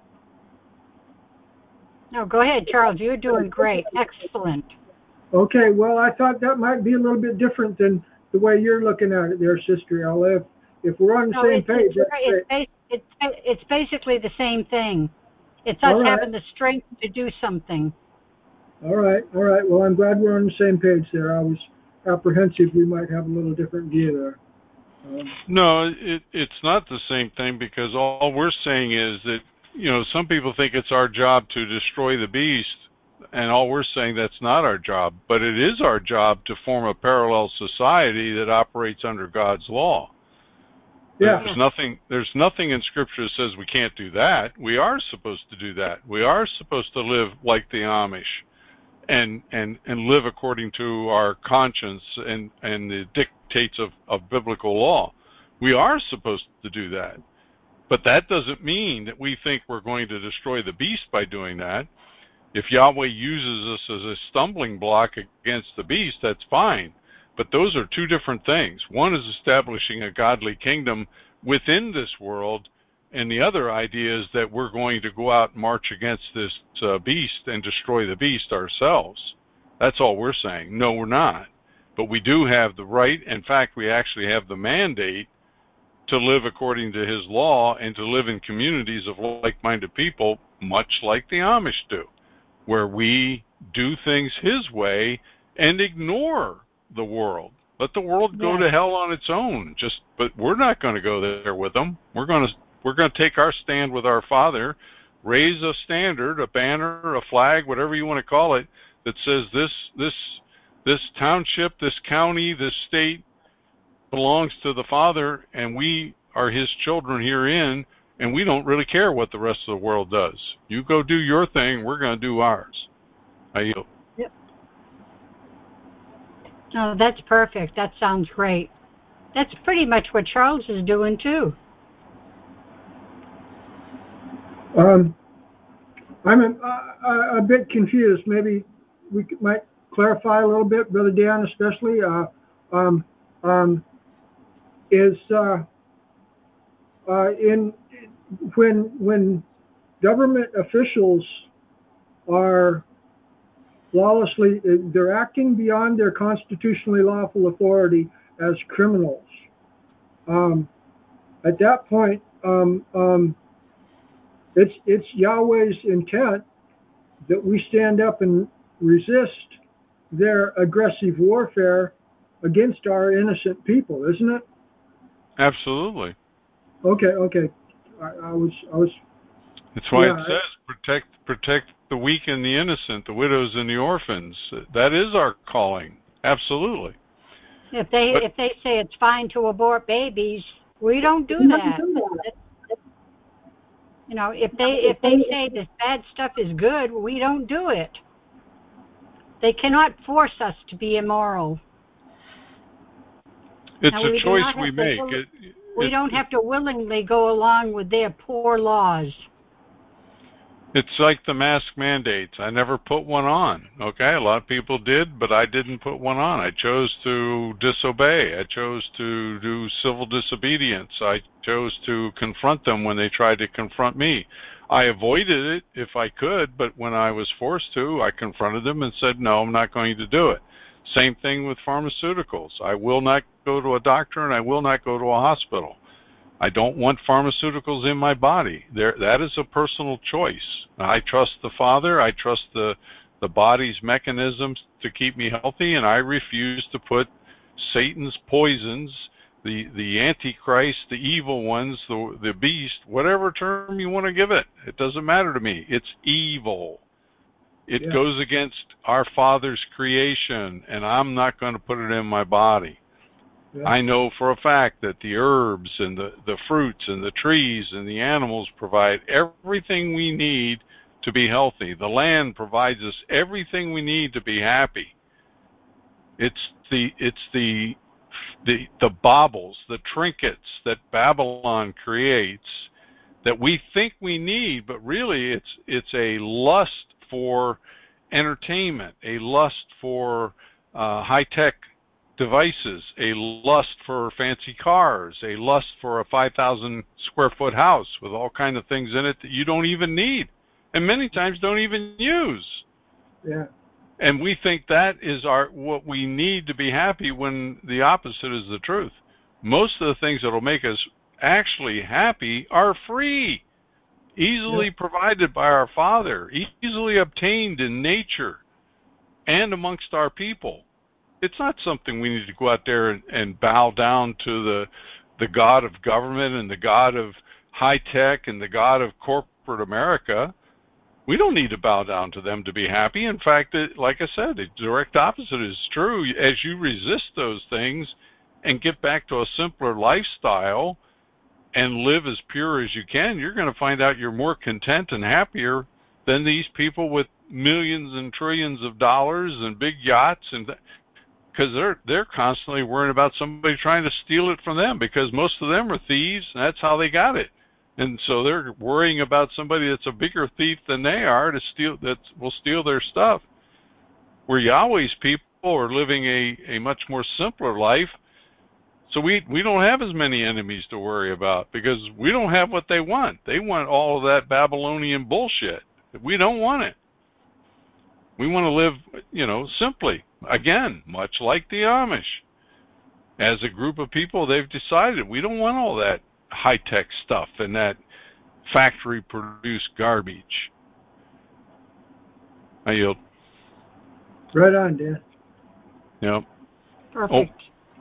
No, go ahead, Charles. You're doing great. Excellent. Okay, well, I thought that might be a little bit different than the way you're looking at it there, Sister Ella. If, if we're on the no, same it's, page, it's, that's great. it's, it's, it's basically the same thing. It's us All right. having the strength to do something. All right, all right. Well, I'm glad we're on the same page there. I was apprehensive we might have a little different view there. Um, no, it, it's not the same thing, because all we're saying is that, you know, some people think it's our job to destroy the beast, and all we're saying that's not our job, but it is our job to form a parallel society that operates under God's law. yeah. There's nothing, there's nothing in Scripture that says we can't do that. We are supposed to do that. We are supposed to live like the Amish and, and, and live according to our conscience and, and the dictates of, of biblical law. We are supposed to do that. But that doesn't mean that we think we're going to destroy the beast by doing that. If Yahweh uses us as a stumbling block against the beast, that's fine. But those are two different things. One is establishing a godly kingdom within this world, and the other idea is that we're going to go out and march against this uh, beast and destroy the beast ourselves. That's all we're saying. No, we're not. But we do have the right, in fact, we actually have the mandate to live according to his law and to live in communities of like-minded people, much like the Amish do, where we do things his way and ignore the world. Let the world go Yes. to hell on its own. Just, but we're not going to go there with them. We're going to we're going to take our stand with our Father, raise a standard, a banner, a flag, whatever you want to call it, that says this this this township, this county, this state belongs to the Father, and we are His children herein, and we don't really care what the rest of the world does. You go do your thing. We're going to do ours. I yield. Yep. Oh, that's perfect. That sounds great. That's pretty much what Charles is doing too. Um, I'm a, a, a bit confused. Maybe we might clarify a little bit, Brother Dan, especially. Uh, um, um, is uh, uh, in when when government officials are lawlessly, they're acting beyond their constitutionally lawful authority as criminals. Um, at that point, um, um, it's it's Yahweh's intent that we stand up and resist their aggressive warfare against our innocent people, isn't it? Absolutely. Okay, okay. I, I was, I was. That's why yeah, it says protect protect the weak and the innocent, the widows and the orphans. That is our calling. Absolutely. If they But if they say it's fine to abort babies, we don't do that. You know, if they if they say this bad stuff is good, we don't do it. They cannot force us to be immoral. it's Now, a we do choice not have we to make. will- It, We it, don't have to willingly go along with their poor laws. It's like the mask mandates. I never put one on. Okay, a lot of people did, but I didn't put one on. I chose to disobey. I chose to do civil disobedience. I chose to confront them when they tried to confront me. I avoided it if I could, but when I was forced to, I confronted them and said, no, I'm not going to do it. Same thing with pharmaceuticals. I will not go to a doctor and I will not go to a hospital. I don't want pharmaceuticals in my body. There, that is a personal choice. I trust the Father. I trust the the body's mechanisms to keep me healthy, and I refuse to put Satan's poisons, the the Antichrist, the evil ones, the the beast, whatever term you want to give it. It doesn't matter to me. It's evil. It yeah, goes against our Father's creation, and I'm not going to put it in my body. yeah, I know for a fact that the herbs and the, the fruits and the trees and the animals provide everything we need to be healthy. The land provides us everything we need to be happy. It's the it's the the the baubles, the trinkets that Babylon creates that we think we need, but really it's it's a lust for entertainment, a lust for uh, high-tech devices, a lust for fancy cars, a lust for a five thousand square foot house with all kinds of things in it that you don't even need and many times don't even use. yeah, And we think that is our what we need to be happy when the opposite is the truth. Most of the things that will make us actually happy are free, yeah, easily provided by our Father, easily obtained in nature and amongst our people. It's not something we need to go out there and, and bow down to the the God of government and the God of high tech and the God of corporate America. We don't need to bow down to them to be happy. In fact, it, like I said, the direct opposite is true. As you resist those things and get back to a simpler lifestyle and live as pure as you can, you're going to find out you're more content and happier than these people with millions and trillions of dollars and big yachts, and because they're they're constantly worrying about somebody trying to steal it from them, because most of them are thieves and that's how they got it. And so they're worrying about somebody that's a bigger thief than they are to steal that will steal their stuff. Where Yahweh's people are living a, a much more simpler life. So we we don't have as many enemies to worry about because we don't have what they want. They want all of that Babylonian bullshit. We don't want it. We want to live, you know, simply. Again, much like the Amish. As a group of people, they've decided we don't want all that high-tech stuff and that factory-produced garbage. I yield. right on, Dan. Yeah. Oh, Perfect.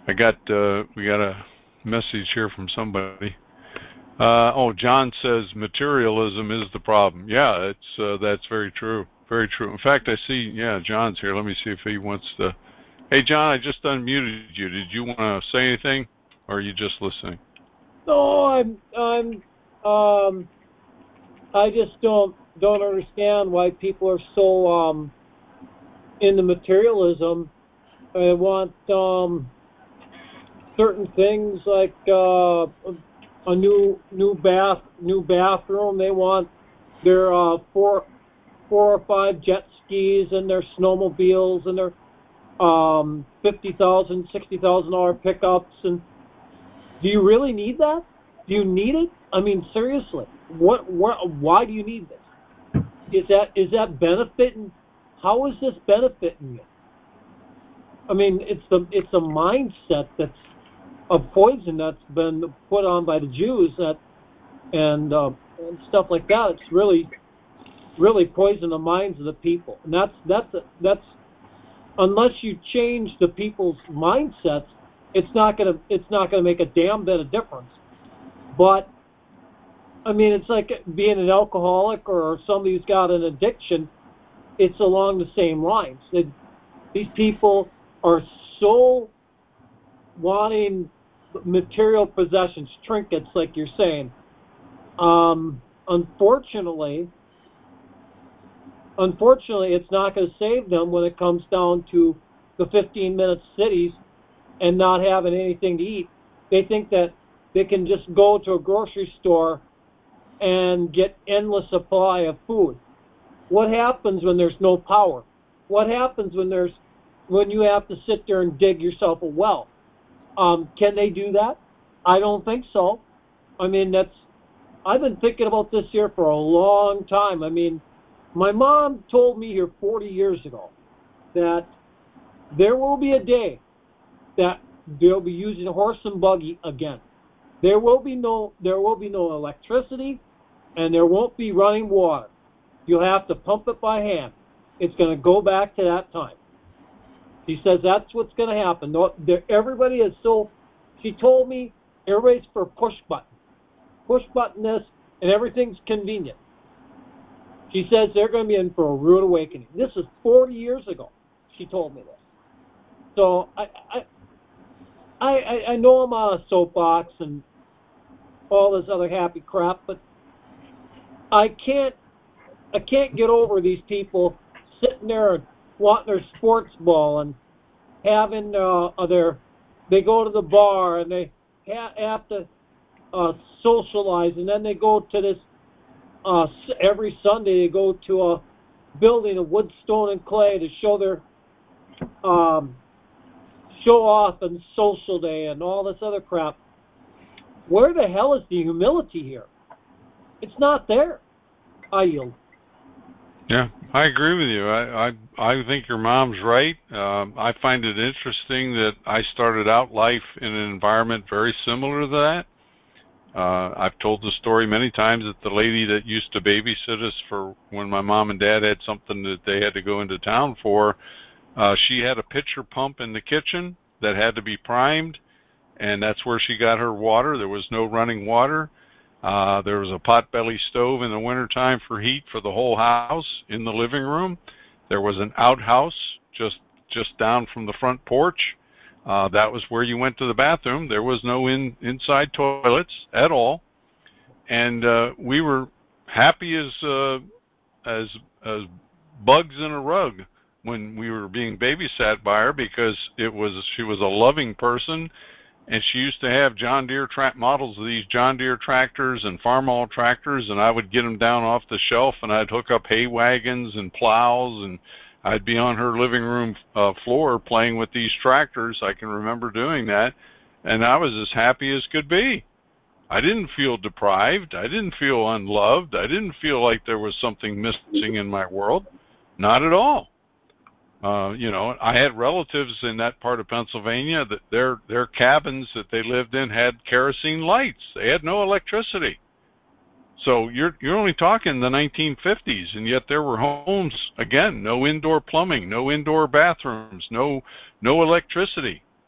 I got uh, we got a message here from somebody. Uh, oh, John says materialism is the problem. Yeah, it's uh, that's very true. Very true. In fact, I see. Yeah, John's here. Let me see if he wants to. Hey, John, I just unmuted you. Did you want to say anything, or are you just listening? No, I'm. I'm. Um, I just don't don't understand why people are so um, into materialism. They want um, certain things like uh, a new new bath new bathroom. They want their uh, four four or five jet skis and their snowmobiles and their um, fifty thousand, sixty thousand dollar pickups. And do you really need that? Do you need it? I mean, seriously, what? what why do you need this? Is that is that benefiting? How is this benefiting you? I mean, it's the it's a mindset that's a poison that's been put on by the Jews that and, uh, and stuff like that. It's really really poisoned the minds of the people, and that's that's that's unless you change the people's mindsets, it's not gonna it's not gonna make a damn bit of difference. But I mean, it's like being an alcoholic or somebody who's got an addiction. It's along the same lines. It, these people are so wanting material possessions, trinkets, like you're saying. Um, unfortunately, unfortunately, it's not going to save them when it comes down to the fifteen-minute cities and not having anything to eat. They think that they can just go to a grocery store and get endless supply of food. What happens when there's no power? What happens when there's when you have to sit there and dig yourself a well? Um, can they do that? I don't think so. I mean, that's I've been thinking about this here for a long time. I mean, my mom told me here forty years ago that there will be a day that they'll be using a horse and buggy again. There will be no there will be no electricity, and there won't be running water. You'll have to pump it by hand. It's going to go back to that time. She says that's what's going to happen. Everybody is so. She told me everybody's for push button, push button this, and everything's convenient. She says they're going to be in for a rude awakening. This is forty years ago. She told me this. So I I I, I know I'm on a soapbox and all this other happy crap, but I can't I can't get over these people sitting there and wanting their sports ball and having uh, their they go to the bar and they ha- have to uh, socialize, and then they go to this uh, every Sunday they go to a building of wood, stone, and clay to show their um, show off and social day and all this other crap. Where the hell is the humility here? It's not there. I yield. Yeah, I agree with you. I I, I think your mom's right. Um, I find it interesting that I started out life in an environment very similar to that. Uh, I've told the story many times that the lady that used to babysit us for when my mom and dad had something that they had to go into town for, uh, she had a pitcher pump in the kitchen that had to be primed, and that's where she got her water. There was no running water. Uh, there was a potbelly stove in the wintertime for heat for the whole house in the living room. There was an outhouse just just down from the front porch. Uh, that was where you went to the bathroom. There was no in, inside toilets at all. And uh, we were happy as, uh, as, as bugs in a rug when we were being babysat by her, because it was she was a loving person. And she used to have John Deere tra- models of these John Deere tractors and Farmall tractors, and I would get them down off the shelf, and I'd hook up hay wagons and plows, and I'd be on her living room uh, floor playing with these tractors. I can remember doing that, and I was as happy as could be. I didn't feel deprived. I didn't feel unloved. I didn't feel like there was something missing in my world. Not at all. Uh, you know, I had relatives in that part of Pennsylvania that their their cabins that they lived in had kerosene lights. They had no electricity. So you're you're only talking the nineteen fifties, and yet there were homes, again, no indoor plumbing, no indoor bathrooms, no no electricity.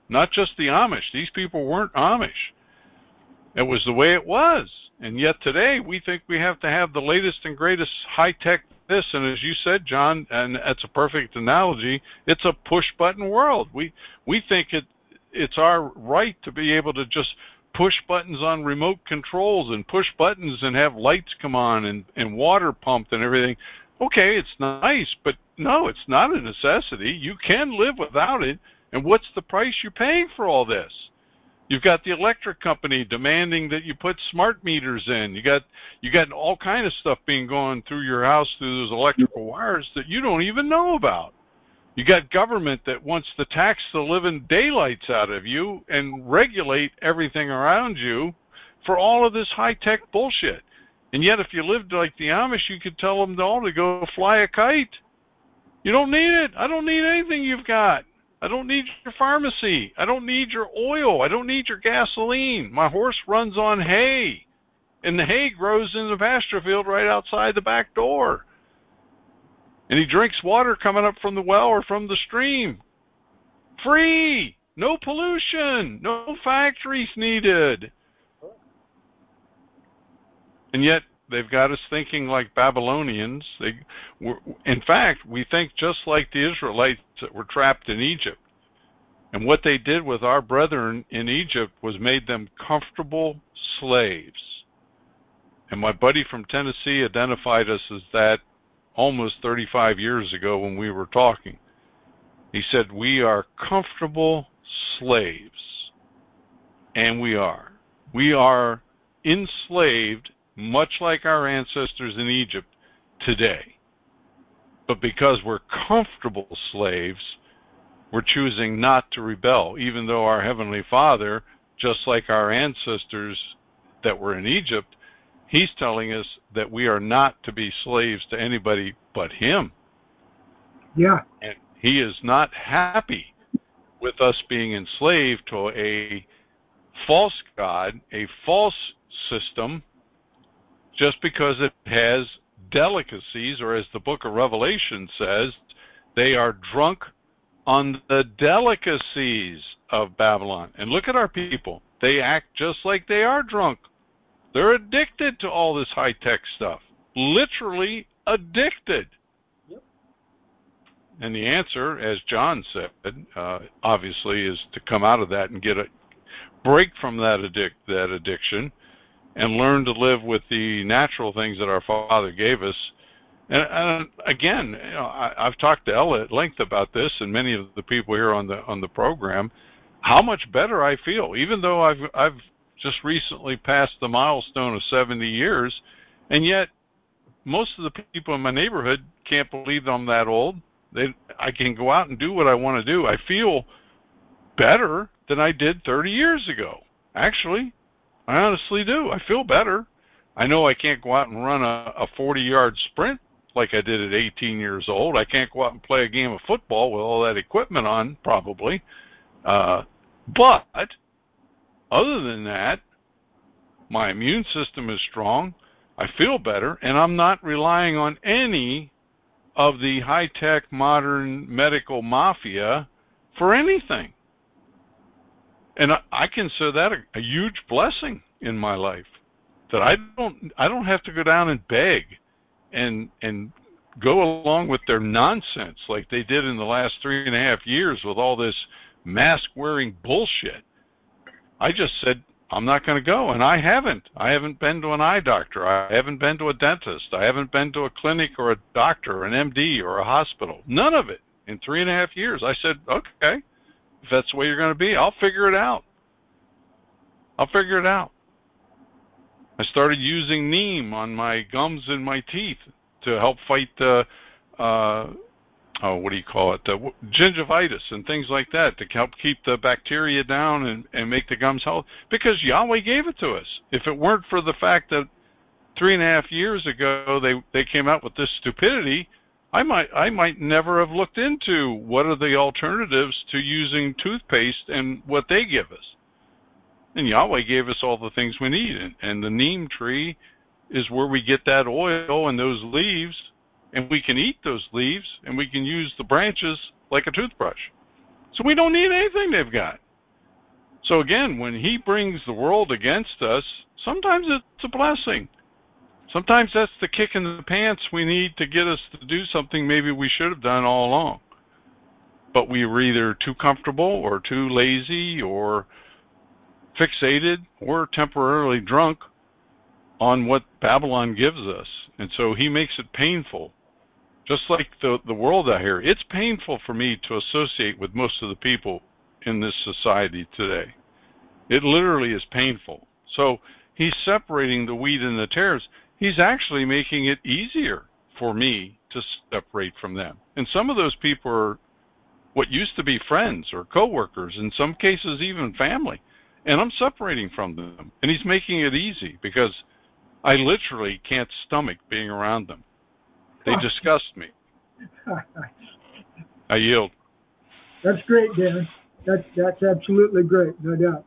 not just the Amish. These people weren't Amish. It was the way it was. And yet today we think we have to have the latest and greatest high-tech this. And as you said, John, and that's a perfect analogy, it's a push-button world. We we think it it's our right to be able to just push buttons on remote controls and push buttons and have lights come on and, and water pumped and everything. Okay, it's nice, but no, it's not a necessity. You can live without it. And what's the price you're paying for all this? You've got the electric company demanding that you put smart meters in. You got you got all kind of stuff being going through your house through those electrical wires that you don't even know about. You got government that wants to tax the living daylights out of you and regulate everything around you for all of this high-tech bullshit. And yet if you lived like the Amish, you could tell them all to go fly a kite. You don't need it. I don't need anything you've got. I don't need your pharmacy. I don't need your oil. I don't need your gasoline. My horse runs on hay, and the hay grows in the pasture field right outside the back door. And he drinks water coming up from the well or from the stream. Free. No pollution. No factories needed. And yet they've got us thinking like Babylonians. They, were, in fact, we think just like the Israelites that were trapped in Egypt. And what they did with our brethren in Egypt was made them comfortable slaves. And my buddy from Tennessee identified us as that almost thirty-five years ago when we were talking. He said, we are comfortable slaves. And we are. We are enslaved much like our ancestors in Egypt today. But because we're comfortable slaves, we're choosing not to rebel, even though our Heavenly Father, just like our ancestors that were in Egypt, He's telling us that we are not to be slaves to anybody but Him. Yeah. And He is not happy with us being enslaved to a false God, a false system, just because it has delicacies, or as the book of Revelation says, they are drunk on the delicacies of Babylon. And look at our people. They act just like they are drunk. They're addicted to all this high-tech stuff. Literally addicted. Yep. And the answer, as John said, uh, obviously, is to come out of that and get a break from that addict that addiction and learn to live with the natural things that our Father gave us. And, and again, you know, I, I've talked to Ella at length about this, and many of the people here on the on the program, how much better I feel, even though I've I've just recently passed the milestone of seventy years, and yet most of the people in my neighborhood can't believe I'm that old. They, I can go out and do what I want to do. I feel better than I did thirty years ago. Actually, I honestly do. I feel better. I know I can't go out and run a forty-yard sprint like I did at eighteen years old. I can't go out and play a game of football with all that equipment on, probably. Uh, but other than that, my immune system is strong. I feel better, and I'm not relying on any of the high-tech modern medical mafia for anything. And I, I consider that a, a huge blessing in my life, that I don't I don't have to go down and beg and and go along with their nonsense like they did in the last three and a half years with all this mask-wearing bullshit. I just said, I'm not going to go, and I haven't. I haven't been to an eye doctor. I haven't been to a dentist. I haven't been to a clinic or a doctor or an M D or a hospital. None of it in three and a half years. I said, okay, if that's the way you're going to be, I'll figure it out. I'll figure it out. I started using neem on my gums and my teeth to help fight the, uh, oh, what do you call it, the gingivitis and things like that, to help keep the bacteria down and, and make the gums healthy, because Yahweh gave it to us. If it weren't for the fact that three and a half years ago they, they came out with this stupidity, I might I might never have looked into what are the alternatives to using toothpaste and what they give us. And Yahweh gave us all the things we need, and, and the neem tree is where we get that oil and those leaves, and we can eat those leaves, and we can use the branches like a toothbrush. So we don't need anything they've got. So again, when he brings the world against us, sometimes it's a blessing. Sometimes that's the kick in the pants we need to get us to do something maybe we should have done all along. But we were either too comfortable or too lazy or fixated or temporarily drunk on what Babylon gives us. And so he makes it painful. Just like the, the world out here, it's painful for me to associate with most of the people in this society today. It literally is painful. So he's separating the wheat and the tares. He's actually making it easier for me to separate from them. And some of those people are what used to be friends or coworkers, in some cases even family. And I'm separating from them. And he's making it easy because I literally can't stomach being around them. They disgust me. I yield. That's great, Dan. That's, that's absolutely great, no doubt.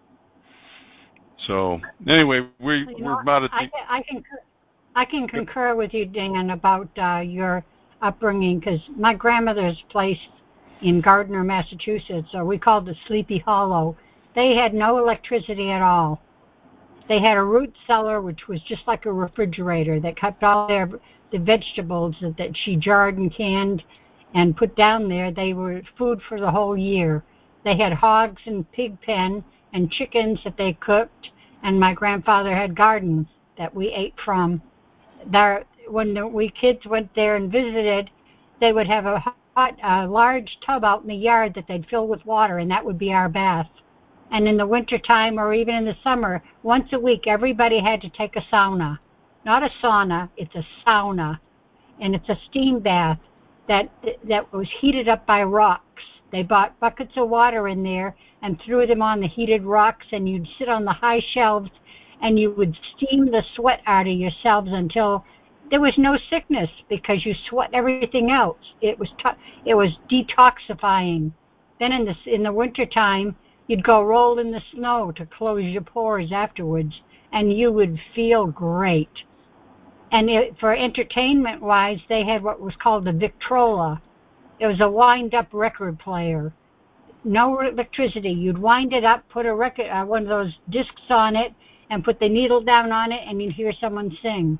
So anyway, we, You we're know, about at the... I, I can I can concur with you, Dan, about uh, your upbringing, because my grandmother's place in Gardner, Massachusetts, or we called it Sleepy Hollow, they had no electricity at all. They had a root cellar, which was just like a refrigerator that kept all their the vegetables that, that she jarred and canned and put down there. They were food for the whole year. They had hogs and pig pen and chickens that they cooked, and my grandfather had gardens that we ate from. There, when the, we kids went there and visited, they would have a hot, a large tub out in the yard that they'd fill with water, and that would be our bath. And in the wintertime or even in the summer, once a week, everybody had to take a sauna. Not a sauna, it's a sauna. And it's a steam bath that that was heated up by rocks. They bought buckets of water in there and threw them on the heated rocks, and you'd sit on the high shelves and you would steam the sweat out of yourselves until there was no sickness because you sweat everything out. It was t- it was detoxifying. Then in the in the wintertime, you'd go roll in the snow to close your pores afterwards, and you would feel great. And it, for entertainment-wise, they had what was called the Victrola. It was a wind-up record player. No electricity. You'd wind it up, put a record, uh, one of those discs on it, and put the needle down on it, and you'd hear someone sing.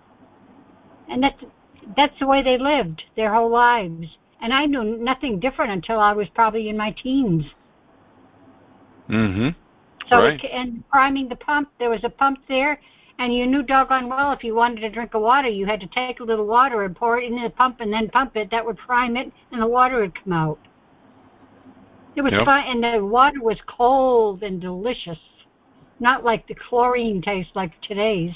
And that's that's the way they lived their whole lives. And I knew nothing different until I was probably in my teens. Mm-hmm. So, right. it, and priming the pump, there was a pump there, and you knew doggone well if you wanted to drink a water, you had to take a little water and pour it in the pump and then pump it. That would prime it, and the water would come out. It was Yep. fun, and the water was cold and delicious, not like the chlorine taste like today's.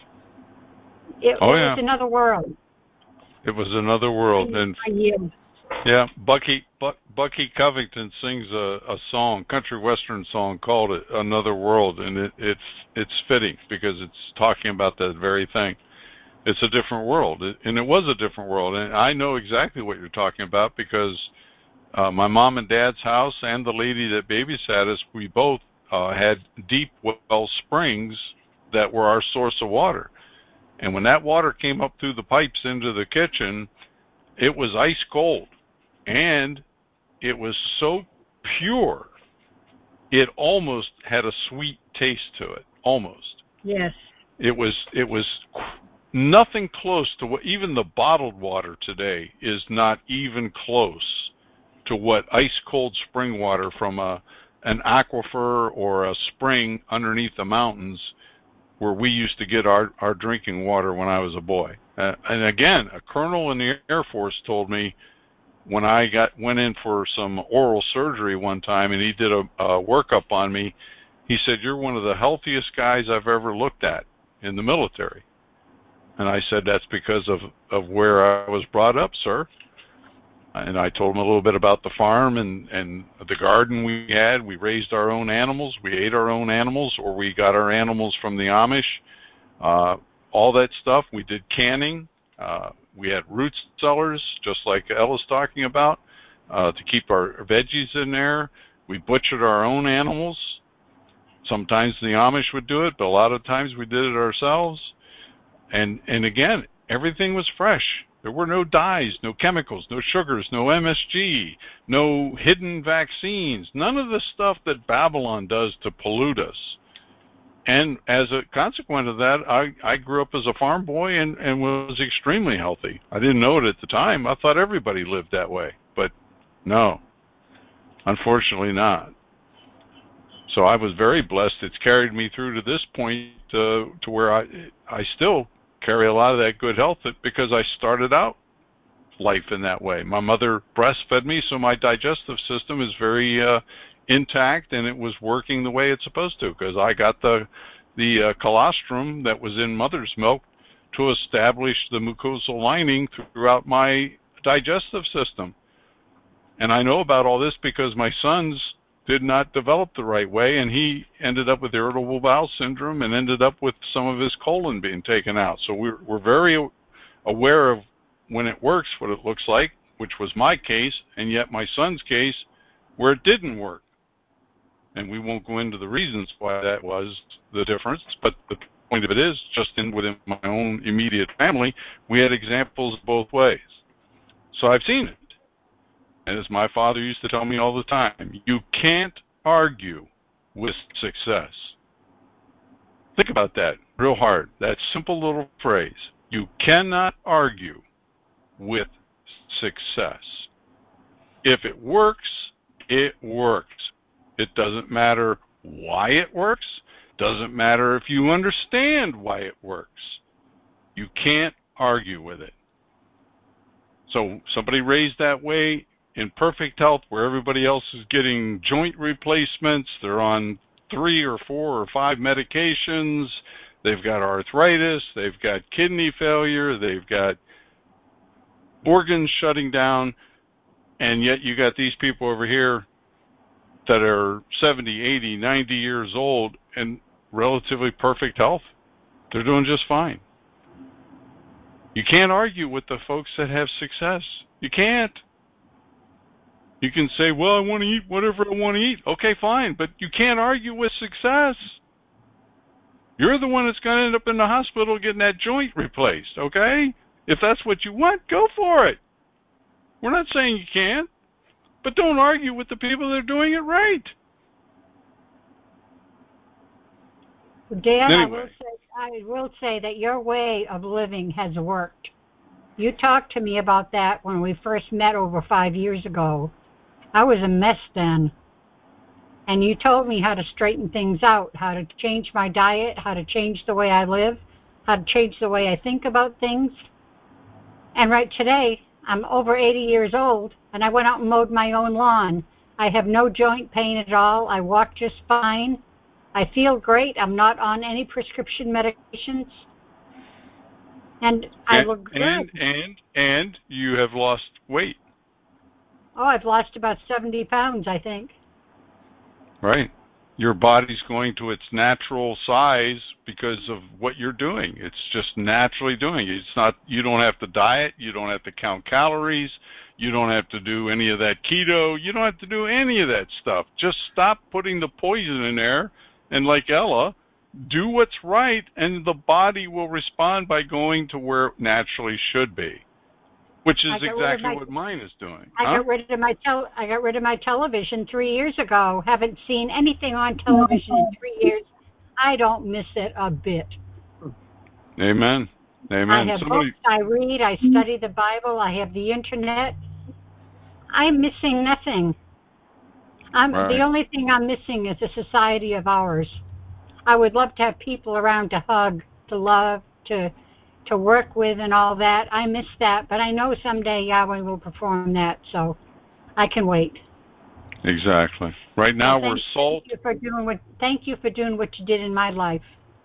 It, Oh, it yeah. was another world. It was another world. And I yield. yeah, Bucky Buck, Bucky Covington sings a, a song, country western song called it "Another World," and it, it's it's fitting because it's talking about that very thing. It's a different world, it, and it was a different world. And I know exactly what you're talking about because uh, my mom and dad's house and the lady that babysat us, we both uh, had deep well springs that were our source of water. And when that water came up through the pipes into the kitchen, it was ice cold. And it was so pure, it almost had a sweet taste to it. Almost. Yes. It was it was nothing close to what even the bottled water today is not even close to what ice cold spring water from a an aquifer or a spring underneath the mountains where we used to get our, our drinking water when I was a boy. Uh, and again, a colonel in the Air Force told me when I got went in for some oral surgery one time, and he did a, a workup on me, he said, "You're one of the healthiest guys I've ever looked at in the military." And I said, "That's because of, of where I was brought up, sir." And I told him a little bit about the farm and, and the garden we had. We raised our own animals. We ate our own animals, or we got our animals from the Amish. Uh, all that stuff. We did canning. Uh, we had root cellars, just like Ella's talking about, uh, to keep our veggies in there. We butchered our own animals. Sometimes the Amish would do it, but a lot of times we did it ourselves. And and again, everything was fresh. There were no dyes, no chemicals, no sugars, no M S G, no hidden vaccines, none of the stuff that Babylon does to pollute us. And as a consequence of that, I, I grew up as a farm boy and, and was extremely healthy. I didn't know it at the time. I thought everybody lived that way. But no, unfortunately not. So I was very blessed. It's carried me through to this point uh, to where I I still carry a lot of that good health because I started out life in that way. My mother breastfed me, so my digestive system is very uh, intact, and it was working the way it's supposed to because I got the the uh, colostrum that was in mother's milk to establish the mucosal lining throughout my digestive system. And I know about all this because my sons did not develop the right way, and he ended up with irritable bowel syndrome and ended up with some of his colon being taken out. So we're, we're very aware of when it works, what it looks like, which was my case, and yet my son's case, where it didn't work. And we won't go into the reasons why that was the difference, but the point of it is, just in within my own immediate family, we had examples both ways. So I've seen it. And as my father used to tell me all the time, you can't argue with success. Think about that real hard, that simple little phrase. You cannot argue with success. If it works, it works. It doesn't matter why it works. Doesn't matter if you understand why it works. You can't argue with it. So somebody raised that way in perfect health where everybody else is getting joint replacements, they're on three or four or five medications, they've got arthritis, they've got kidney failure, they've got organs shutting down, and yet you got these people over here that are seventy, eighty, ninety years old and relatively perfect health. They're doing just fine. You can't argue with the folks that have success. You can't. You can say, well, I want to eat whatever I want to eat. Okay, fine, but you can't argue with success. You're the one that's going to end up in the hospital getting that joint replaced, okay? If that's what you want, go for it. We're not saying you can't, but don't argue with the people that are doing it right. Dan, anyway. I will say, I will say that your way of living has worked. You talked to me about that when we first met over five years ago. I was a mess then. And you told me how to straighten things out, how to change my diet, how to change the way I live, how to change the way I think about things. And right today, I'm over eighty years old, and I went out and mowed my own lawn. I have no joint pain at all. I walk just fine. I feel great. I'm not on any prescription medications. And I and, look good. And, and, and you have lost weight. Oh, I've lost about seventy pounds, I think. Right. Your body's going to its natural size because of what you're doing. It's just naturally doing it. It's not, you don't have to diet. You don't have to count calories. You don't have to do any of that keto. You don't have to do any of that stuff. Just stop putting the poison in there. And like Ella, do what's right, and the body will respond by going to where it naturally should be, which is exactly my, what mine is doing. I huh? got rid of my tel- I got rid of my television three years ago. Haven't seen anything on television in three years. I don't miss it a bit. Amen. Amen. I have Somebody... books. I read. I study the Bible. I have the internet. I'm missing nothing. I'm right. The only thing I'm missing is a society of ours. I would love to have people around to hug, to love, to to work with and all that. I miss that, but I know someday Yahweh will perform that, so I can wait. Exactly. Right now so we're salt. Thank you for doing what thank you for doing what you did in my life.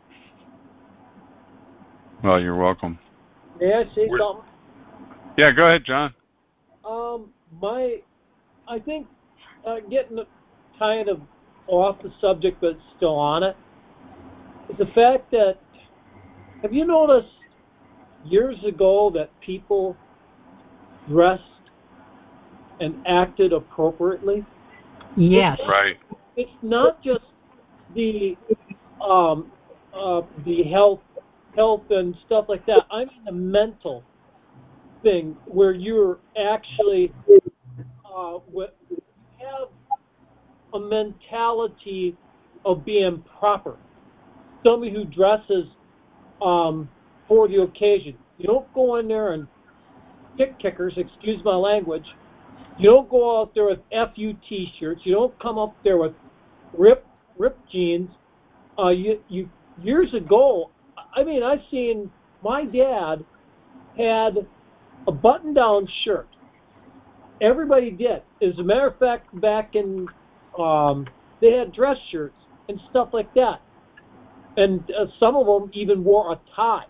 Well, you're welcome. May I say we're... something? Yeah, go ahead, John. Um, my, I think uh, getting kind of off the subject, but still on it, is the fact that, have you noticed years ago that people dressed and acted appropriately? Yes. It's, right. It's not just the um, uh, the health, health and stuff like that. I mean the mental. thing where you're actually uh, what, have a mentality of being proper. Somebody who dresses um, for the occasion. You don't go in there and kick kickers, excuse my language. You don't go out there with F U t-shirts. You don't come up there with ripped ripped jeans. Uh, you, you years ago, I mean, I've seen my dad had a button-down shirt. Everybody did. As a matter of fact, back in um, they had dress shirts and stuff like that, and uh, some of them even wore a tie.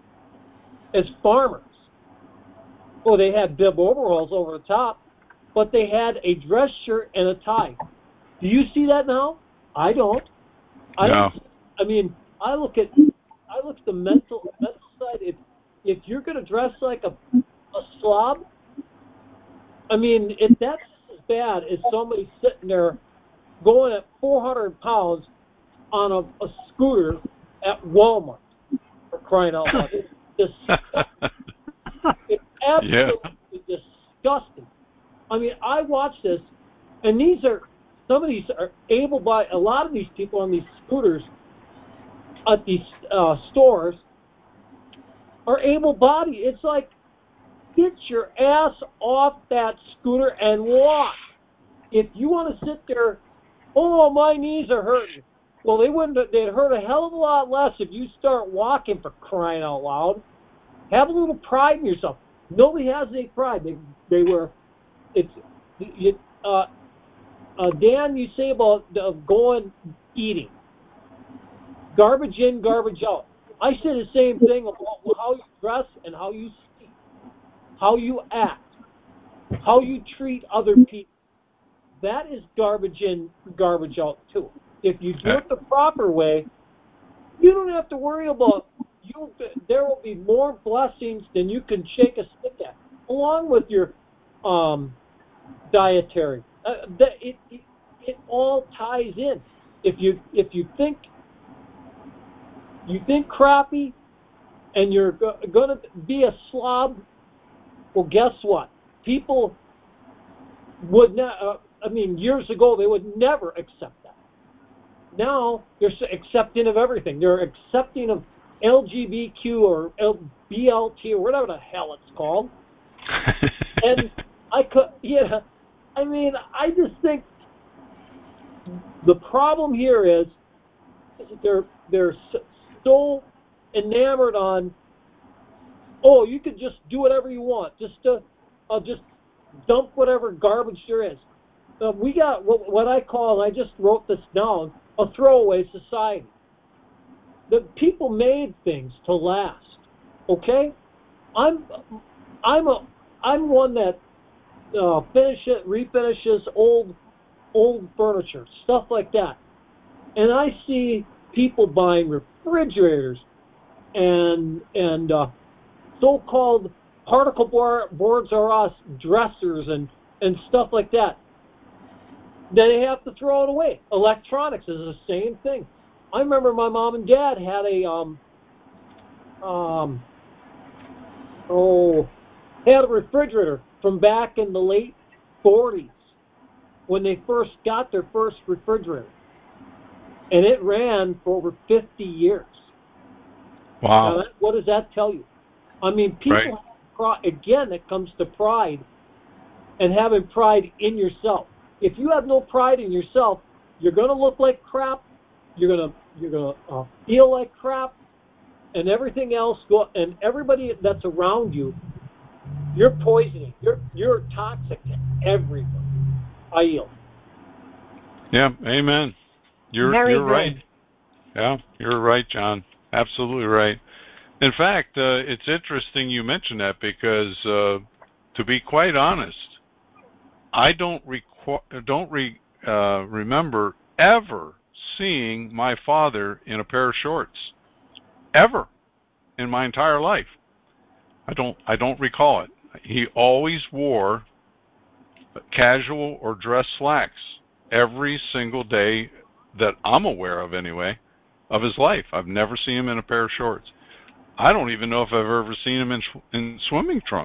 As farmers, well, they had bib overalls over the top, but they had a dress shirt and a tie. Do you see that now? I don't. I No. don't. I mean, I look at I look at the mental mental side. If if you're going to dress like a a slob, I mean, if that's as bad as somebody sitting there going at four hundred pounds on a, a scooter at Walmart, for crying out loud. It's disgusting. It's absolutely yeah. disgusting. I mean, I watch this, and these are, some of these are able by, a lot of these people on these scooters at these uh, stores are able-bodied. It's like, get your ass off that scooter and walk. If you want to sit there, oh, my knees are hurting. Well, they wouldn't. They'd hurt a hell of a lot less if you start walking, for crying out loud. Have a little pride in yourself. Nobody has any pride. They they were. It's you, uh, uh, Dan. You say about uh, going eating. Garbage in, garbage out. I say the same thing about how you dress and how you speak, how you act, how you treat other people. That is garbage in, garbage out too. If you do it the proper way, you don't have to worry about you. There will be more blessings than you can shake a stick at, along with your um, dietary. Uh, that it, it it all ties in. If you if you think you think crappy, and you're go, going to be a slob, well, guess what? People would not. Uh, I mean, years ago they would never accept that. Now they're accepting of everything. They're accepting of L G B T Q or B L T or whatever the hell it's called. And I could, yeah. I mean, I just think the problem here is, is that they're they're so enamored on, oh, you can just do whatever you want, just to, uh, just dump whatever garbage there is. Uh, we got what, what I call, and I just wrote this down, a throwaway society. The people made things to last. Okay, I'm I'm a I'm one that uh, finishes refinishes old old furniture, stuff like that, and I see people buying refrigerators and and uh, so-called particle boards or us dressers and and stuff like that. They have to throw it away. Electronics is the same thing. I remember my mom and dad had a um um oh had a refrigerator from back in the late forties when they first got their first refrigerator, and it ran for over fifty years. Wow! Now that, what does that tell you? I mean, people right. have, again, it comes to pride and having pride in yourself. If you have no pride in yourself, you're going to look like crap. You're going to you're going to uh, feel like crap, and everything else go. And everybody that's around you, you're poisoning. You're you're toxic to everyone. I yield. Yeah, amen. You're Very you're good. right. Yeah, you're right, John. Absolutely right. In fact, uh, it's interesting you mentioned that because, uh, to be quite honest, I don't requ- don't re- uh, remember ever seeing my father in a pair of shorts, ever, in my entire life. I don't I don't recall it. He always wore casual or dress slacks every single day that I'm aware of, anyway, of his life. I've never seen him in a pair of shorts. I don't even know if I've ever seen him in in swimming trunks.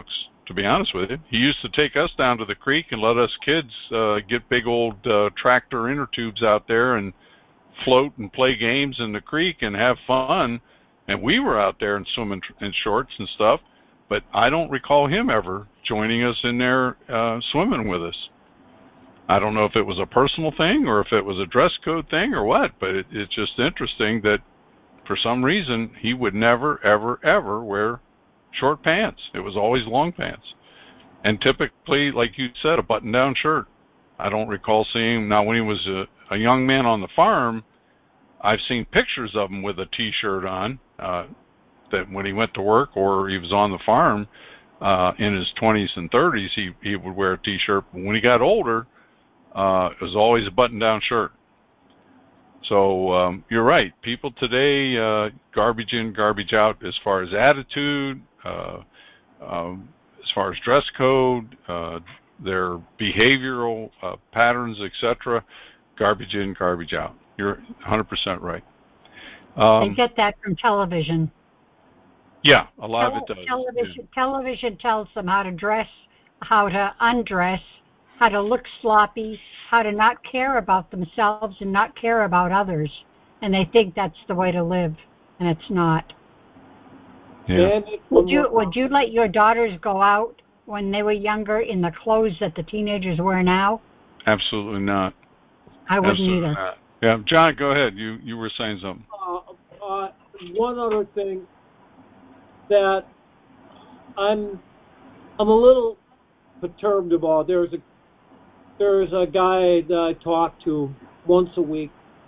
to be honest with you. He used to take us down to the creek and let us kids uh, get big old uh, tractor inner tubes out there and float and play games in the creek and have fun. And we were out there and swimming in shorts and stuff, but I don't recall him ever joining us in there uh, swimming with us. I don't know if it was a personal thing or if it was a dress code thing or what, but it, it's just interesting that for some reason he would never, ever, ever wear short pants. It was always long pants. And typically, like you said, a button-down shirt. I don't recall seeing him. Now, when he was a, a young man on the farm, I've seen pictures of him with a T-shirt on, uh, that when he went to work or he was on the farm uh, in his twenties and thirties, he, he would wear a T-shirt. But when he got older, uh, it was always a button-down shirt. So um, you're right. People today, uh, garbage in, garbage out as far as attitude, uh, um, as far as dress code, uh, their behavioral uh, patterns, et cetera. Garbage in, garbage out. You're one hundred percent right. Um, they get that from television. Yeah, a lot Tele- of it does. television, Yeah. television tells them how to dress, how to undress, how to look sloppy, how to not care about themselves and not care about others. And they think that's the way to live, and it's not. Yeah. Would you would you let your daughters go out when they were younger in the clothes that the teenagers wear now? Absolutely not. I wouldn't Absolutely either. not. Yeah, John, go ahead. You you were saying something. Uh, uh, one other thing that I'm I'm a little perturbed about. There's a there's a guy that I talk to once a week,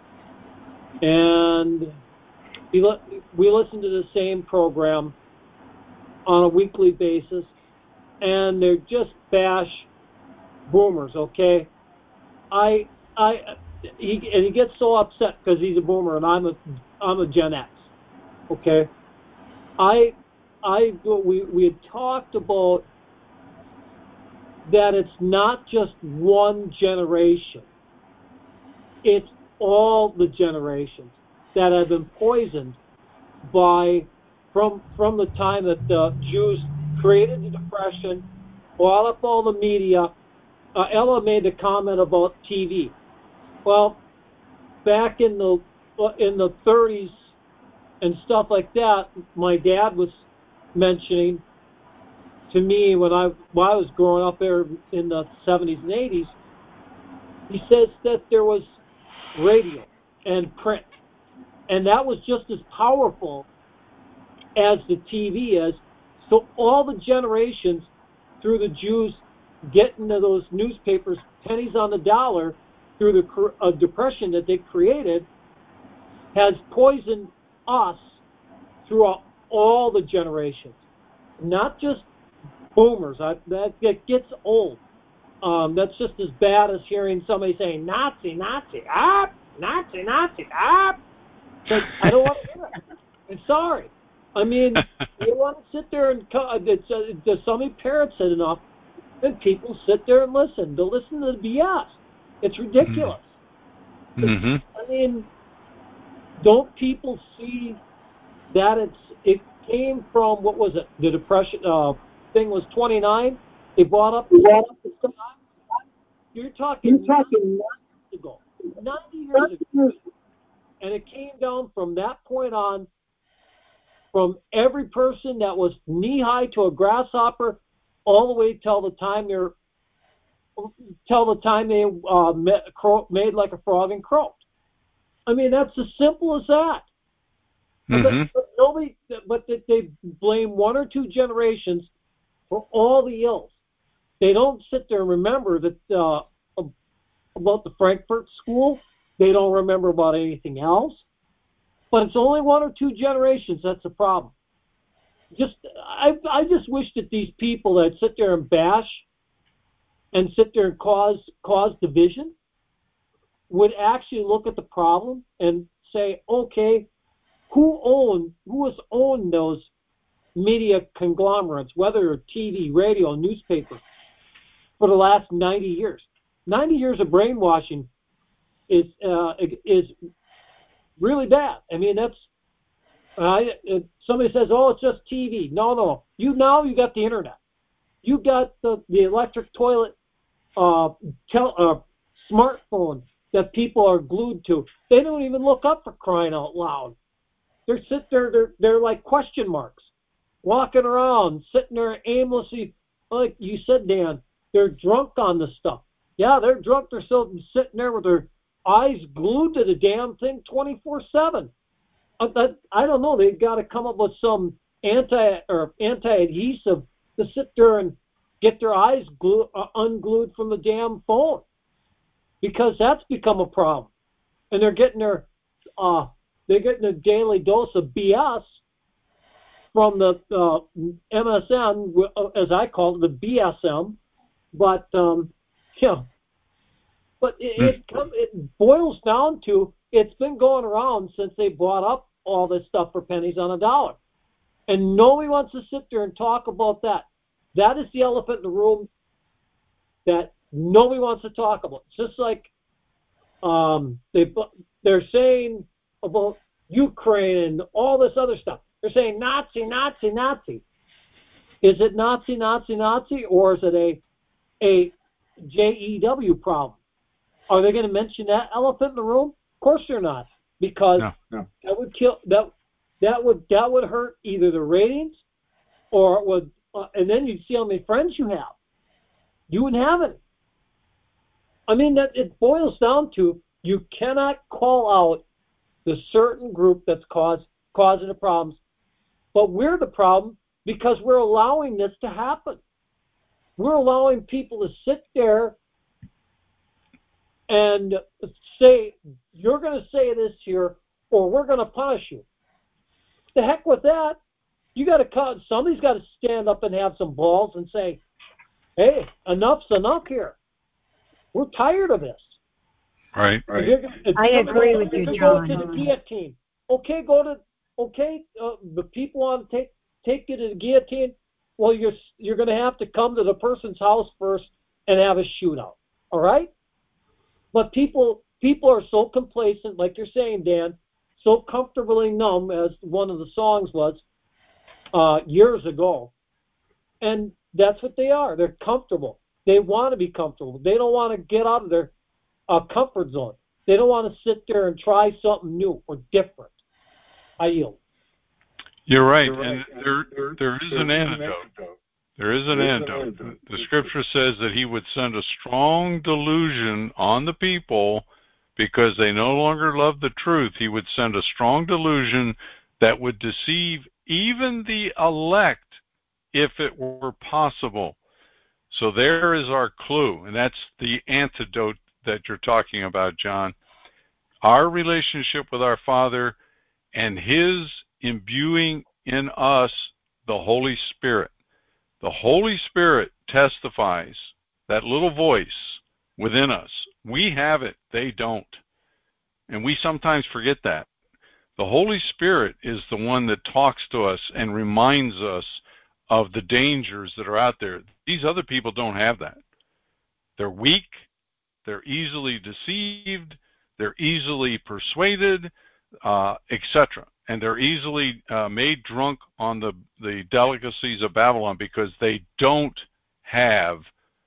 and we we listen to the same program on a weekly basis, and they're just bash boomers. Okay, I I he and he gets so upset because he's a boomer and I'm a I'm a Gen X. Okay, I I we we had talked about that it's not just one generation. It's all the generations that have been poisoned by from from the time that the Jews created the Depression, brought up all the media. Uh, Ella made the comment about T V. Well, back in the in the thirties and stuff like that, my dad was mentioning to me when I when I was growing up there in the seventies and eighties. He says that there was radio and print, and that was just as powerful as the T V is. So all the generations through the Jews getting to those newspapers, pennies on the dollar, through the uh, depression that they created, has poisoned us throughout all the generations, not just boomers. I, that, that gets old. Um, that's just as bad as hearing somebody saying Nazi, Nazi, ah, Nazi, Nazi, ah. But I don't want to hear it. I'm sorry. I mean, you want to sit there and uh, does so many parents said enough, and people sit there and listen. They'll listen to the B S. It's ridiculous. Mm-hmm. I mean, don't people see that it's it came from, what was it? The Depression uh, thing was twenty-nine. They brought up the You're talking You're talking ninety years ago. ninety years ago. And it came down from that point on, from every person that was knee-high to a grasshopper, all the way till the time they're, till the time they uh, met, crow, made like a frog and croaked. I mean, that's as simple as that. Mm-hmm. But, but nobody, but they, they blame one or two generations for all the ills. They don't sit there and remember that uh, about the Frankfurt School. They don't remember about anything else. But it's only one or two generations that's the problem. Just I I just wish that these people that sit there and bash and sit there and cause cause division would actually look at the problem and say, okay, who owned who has owned those media conglomerates, whether T V, radio, newspaper, for the last ninety years? ninety years of brainwashing is uh, is really bad. I mean, that's uh, somebody says, "Oh, it's just T V." No, no. You now you got the internet. You got the, the electric toilet uh, tel- uh, smartphone that people are glued to. They don't even look up for crying out loud. They're sit there, they're, they're like question marks, walking around, sitting there aimlessly, like you said, Dan, they're drunk on the stuff. Yeah, they're drunk. They're still sitting there with their eyes glued to the damn thing twenty-four seven. I, I don't know. They've got to come up with some anti or anti-adhesive to sit there and get their eyes glue, uh, unglued from the damn phone, because that's become a problem. And they're getting their uh, they're getting a daily dose of B S from the uh, M S N, as I call it, the B S M. But um, yeah, but it, it it boils down to, it's been going around since they brought up all this stuff for pennies on a dollar, and nobody wants to sit there and talk about that. That is the elephant in the room that nobody wants to talk about. It's just like um, they they're saying about Ukraine and all this other stuff. They're saying Nazi, Nazi, Nazi. Is it Nazi, Nazi, Nazi, or is it a a J E W problem? Are they going to mention that elephant in the room? Of course they're not, because no, no. that would kill that that would that would hurt either the ratings, or it would, uh, and then you'd see how many friends you have. You wouldn't have any. I mean, that it boils down to, you cannot call out the certain group that's cause, causing the problems, but we're the problem because we're allowing this to happen. We're allowing people to sit there and say, you're going to say this here, or we're going to punish you. The heck with that. You got to, somebody's got to stand up and have some balls and say, hey, enough's enough here. We're tired of this. Right, right. If if I agree with you, John. Go to the guillotine. Okay, go to, okay, uh, the people want to take, take you to the guillotine. Well, you're, you're going to have to come to the person's house first and have a shootout. All right? But people, people are so complacent, like you're saying, Dan, so comfortably numb, as one of the songs was uh, years ago. And that's what they are. They're comfortable. They want to be comfortable. They don't want to get out of their uh, comfort zone. They don't want to sit there and try something new or different. I yield. You're right, You're right. and there, there, there is an antidote. There is an antidote. The scripture says that he would send a strong delusion on the people because they no longer love the truth. He would send a strong delusion that would deceive even the elect if it were possible. So there is our clue, and that's the antidote that you're talking about, John. Our relationship with our Father and his imbuing in us the Holy Spirit. The Holy Spirit testifies, that little voice within us. We have it, they don't. And we sometimes forget that. The Holy Spirit is the one that talks to us and reminds us of the dangers that are out there. These other people don't have that. They're weak, they're easily deceived, they're easily persuaded, uh, et cetera. And they're easily uh, made drunk on the, the delicacies of Babylon because they don't have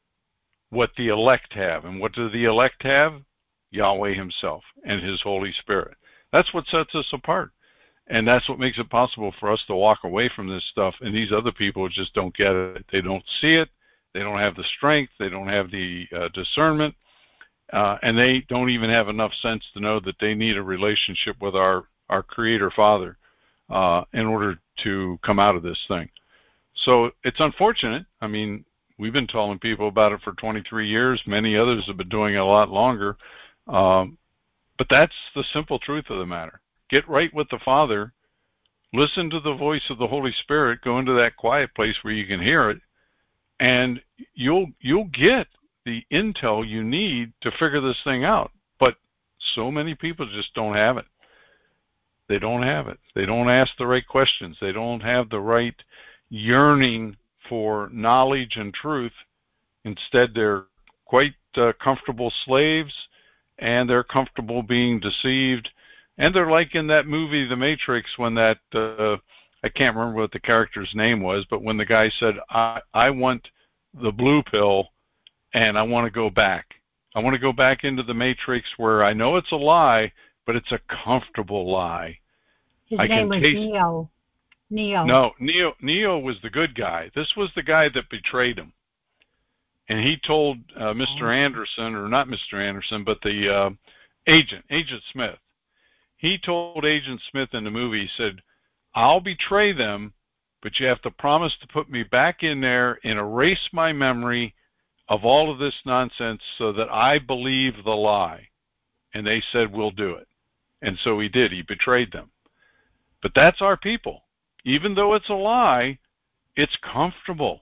what the elect have. And what do the elect have? Yahweh himself and his Holy Spirit. That's what sets us apart. And that's what makes it possible for us to walk away from this stuff. And these other people just don't get it. They don't see it. They don't have the strength. They don't have the uh, discernment. Uh, and they don't even have enough sense to know that they need a relationship with our, our Creator Father uh, in order to come out of this thing. So it's unfortunate. I mean, we've been telling people about it for twenty-three years. Many others have been doing it a lot longer. Um, but that's the simple truth of the matter. Get right with the Father, listen to the voice of the Holy Spirit, go into that quiet place where you can hear it, and you'll you'll get the intel you need to figure this thing out. But so many people just don't have it. They don't have it. They don't ask the right questions. They don't have the right yearning for knowledge and truth. Instead, they're quite uh, comfortable slaves, and they're comfortable being deceived. And they're like in that movie, The Matrix, when that, uh, I can't remember what the character's name was, but when the guy said, I, I want the blue pill, and I want to go back. I want to go back into the Matrix where I know it's a lie, but it's a comfortable lie. His I name can was taste. Neo. Neo. No, Neo. Neo was the good guy. This was the guy that betrayed him, and he told uh, Mister Anderson, or not Mister Anderson, but the uh, agent, Agent Smith. He told Agent Smith in the movie, he said, "I'll betray them, but you have to promise to put me back in there and erase my memory of all of this nonsense so that I believe the lie." And they said, "We'll do it." And so he did. He betrayed them. But that's our people. Even though it's a lie, it's comfortable.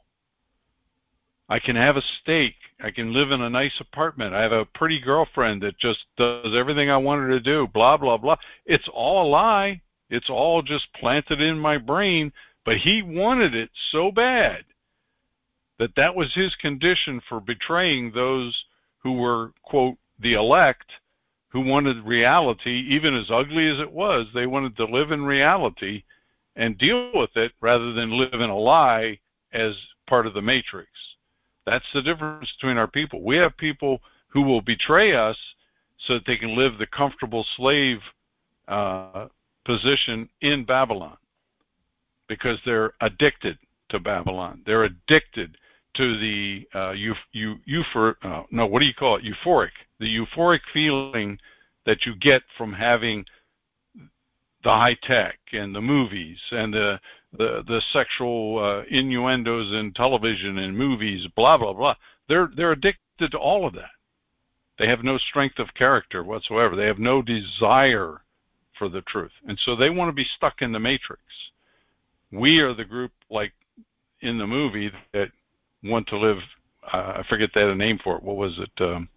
I can have a steak. I can live in a nice apartment. I have a pretty girlfriend that just does everything I want her to do, blah, blah, blah. It's all a lie. It's all just planted in my brain. But he wanted it so bad that that was his condition for betraying those who were, quote, the elect, who wanted reality, even as ugly as it was. They wanted to live in reality and deal with it rather than live in a lie as part of the Matrix. That's the difference between our people. We have people who will betray us so that they can live the comfortable slave uh, position in Babylon because they're addicted to Babylon. They're addicted to the uh, eu- eu- euphor- uh, no, what do you call it? Euphoric. The euphoric feeling that you get from having the high tech and the movies and the the, the sexual uh, innuendos in television and movies, blah blah blah. They're they're addicted to all of that. They have no strength of character whatsoever. They have no desire for the truth, and so they want to be stuck in the Matrix. We are the group, like in the movie, that want to live. Uh, I forget they had a name for it. What was it? Um,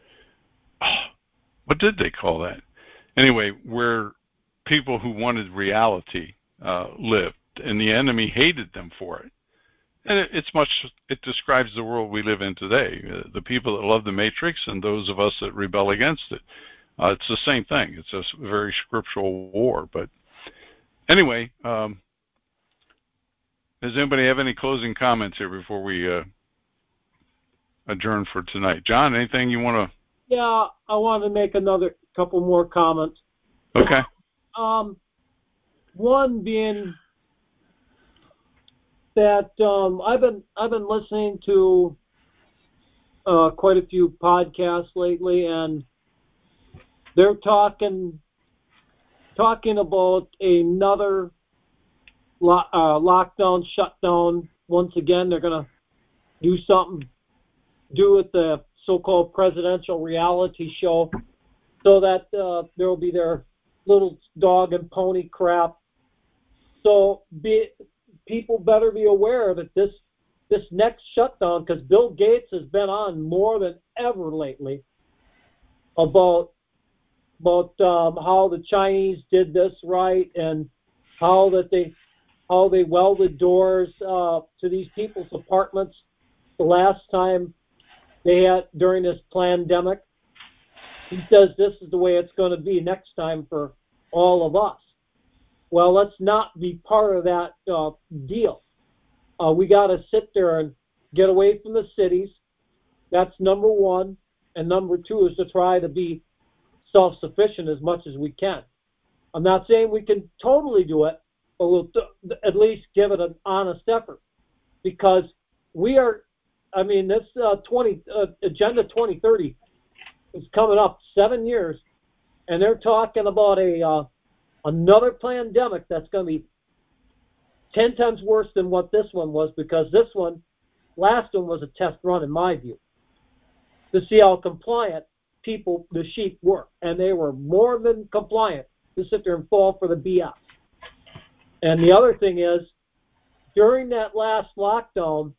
what did they call that? Anyway, where people who wanted reality uh, lived, and the enemy hated them for it. And it, it's much, it describes the world we live in today. Uh, the people that love the Matrix and those of us that rebel against it. Uh, it's the same thing. It's a very scriptural war. But anyway, um, does anybody have any closing comments here before we uh, adjourn for tonight? John, anything you want to? Yeah, I want to make another couple more comments. Okay. Um, one being that um, I've been I've been listening to uh, quite a few podcasts lately, and they're talking talking about another lo- uh, lockdown, shutdown. Once again, they're going to do something, do with the so-called presidential reality show, so that uh, there will be their little dog and pony crap. So be, people better be aware that this this next shutdown, because Bill Gates has been on more than ever lately about about um, how the Chinese did this right, and how that they how they welded doors uh, to these people's apartments the last time they had during this pandemic. He says this is the way it's going to be next time for all of us. Well, let's not be part of that uh, deal. Uh, we got to sit there and get away from the cities. That's number one. And number two is to try to be self-sufficient as much as we can. I'm not saying we can totally do it, but we'll th- at least give it an honest effort. Because we are, I mean, this uh, twenty uh, Agenda twenty thirty is coming up seven years, and they're talking about a uh, another pandemic that's going to be ten times worse than what this one was, because this one, last one was a test run in my view, to see how compliant people, the sheep, were. And they were more than compliant to sit there and fall for the B S. And the other thing is, during that last lockdown,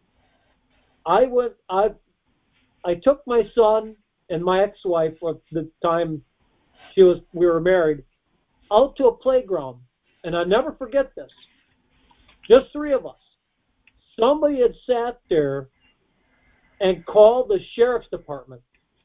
I went, I, I took my son and my ex-wife at the time she was, we were married, out to a playground. And I never forget this. Just three of us. Somebody had sat there and called the sheriff's department,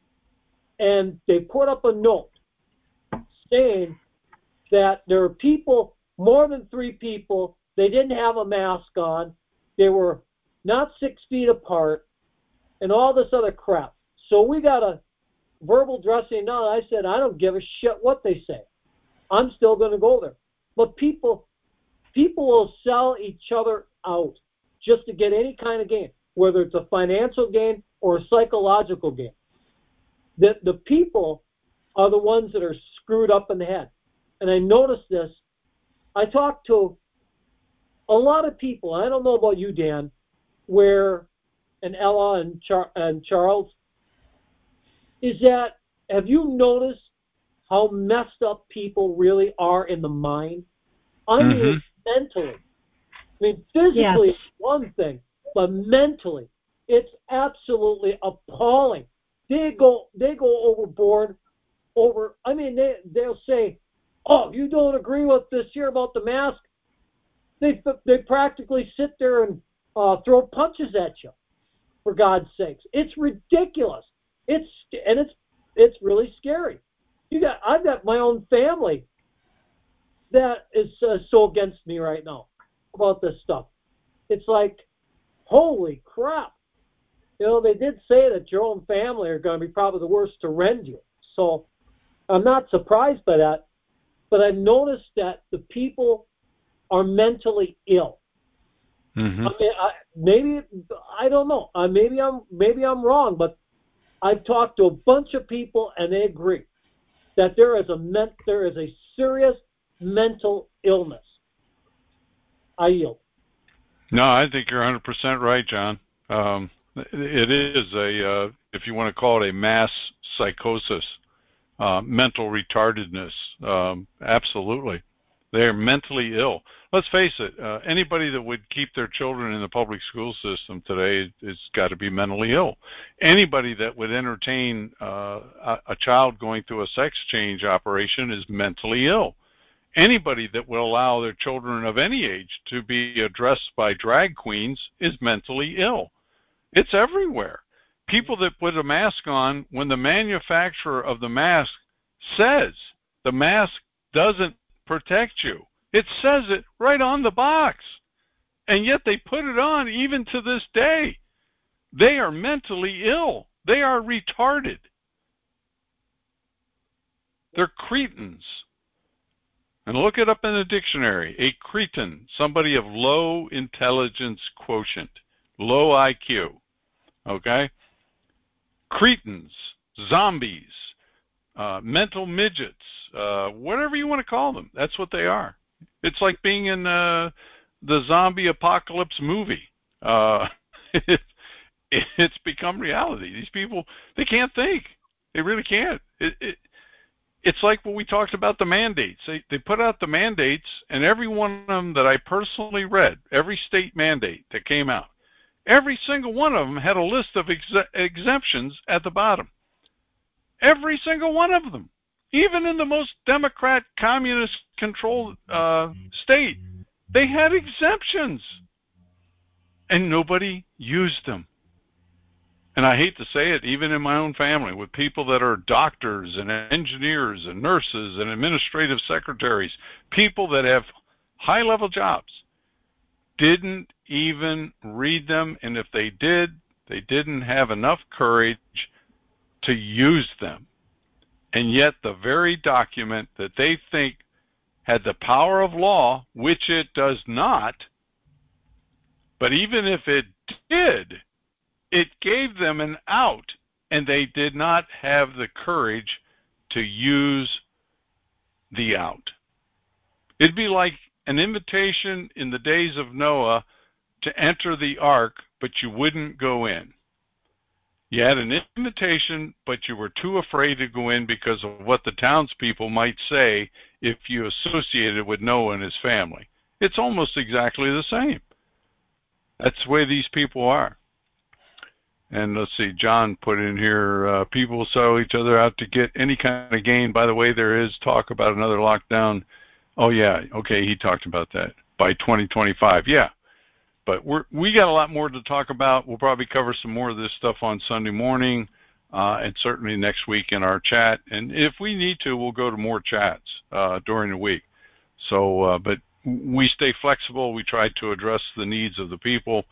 and they put up a note saying that there were people, more than three people, they didn't have a mask on, they were not six feet apart, and all this other crap. So we got a verbal dressing down. I said, I don't give a shit what they say. I'm still going to go there. But people, people will sell each other out just to get any kind of gain, whether it's a financial gain or a psychological gain. The, the people are the ones that are screwed up in the head. And I noticed this. I talked to a lot of people, I don't know about you, Dan, where, and Ella and, Char- and Charles, is that, have you noticed how messed up people really are in the mind? I mean, mm-hmm. mentally. I mean, physically yes. it's one thing, but mentally, it's absolutely appalling. They go, they go overboard over, I mean, they, they'll say, oh, you don't agree with this here about the mask? They, they practically sit there and uh, throw punches at you, for God's sakes. It's ridiculous. It's, and it's, it's really scary. You got, I've got my own family that is uh, so against me right now about this stuff. It's like, holy crap. You know, they did say that your own family are going to be probably the worst to rend you. So I'm not surprised by that, but I've noticed that the people are mentally ill. Mm-hmm. I mean, I, maybe, I don't know. Uh, maybe I'm, maybe I'm wrong, but I've talked to a bunch of people and they agree that there is a men, there is a serious mental illness. I yield. No, I think you're one hundred percent right, John. Um, it is a, uh, if you want to call it a mass psychosis, uh, mental retardedness. Um, absolutely. They're mentally ill. Let's face it, uh, anybody that would keep their children in the public school system today has got to be mentally ill. Anybody that would entertain uh, a, a child going through a sex change operation is mentally ill. Anybody that will allow their children of any age to be addressed by drag queens is mentally ill. It's everywhere. People that put a mask on, when the manufacturer of the mask says the mask doesn't protect you, it says it right on the box. And yet they put it on even to this day. They are mentally ill. They are retarded. They're cretins. And look it up in the dictionary. A cretin, somebody of low intelligence quotient, low I Q. Okay? Cretins, zombies, uh, mental midgets, uh, whatever you want to call them. That's what they are. It's like being in uh, the zombie apocalypse movie. Uh, it, it's become reality. These people, they can't think. They really can't. It, it, it's like when we talked about the mandates. They, they put out the mandates, and every one of them that I personally read, every state mandate that came out, every single one of them had a list of ex- exemptions at the bottom. Every single one of them. Even in the most Democrat, communist-controlled uh, state, they had exemptions. And nobody used them. And I hate to say it, even in my own family, with people that are doctors and engineers and nurses and administrative secretaries, people that have high-level jobs, didn't even read them, and if they did, they didn't have enough courage to use them. And yet the very document that they think had the power of law, which it does not, but even if it did, it gave them an out, and they did not have the courage to use the out. It'd be like an invitation in the days of Noah to enter the ark, but you wouldn't go in. You had an invitation, but you were too afraid to go in because of what the townspeople might say if you associated with Noah and his family. It's almost exactly the same. That's the way these people are. And let's see, John put in here, uh, people sell each other out to get any kind of gain. By the way, there is talk about another lockdown. Oh, yeah, okay, he talked about that. By twenty twenty-five, yeah. But we're, we got a lot more to talk about. We'll probably cover some more of this stuff on Sunday morning, uh, and certainly next week in our chat. And if we need to, we'll go to more chats uh, during the week. So, uh, but we stay flexible. We try to address the needs of the people,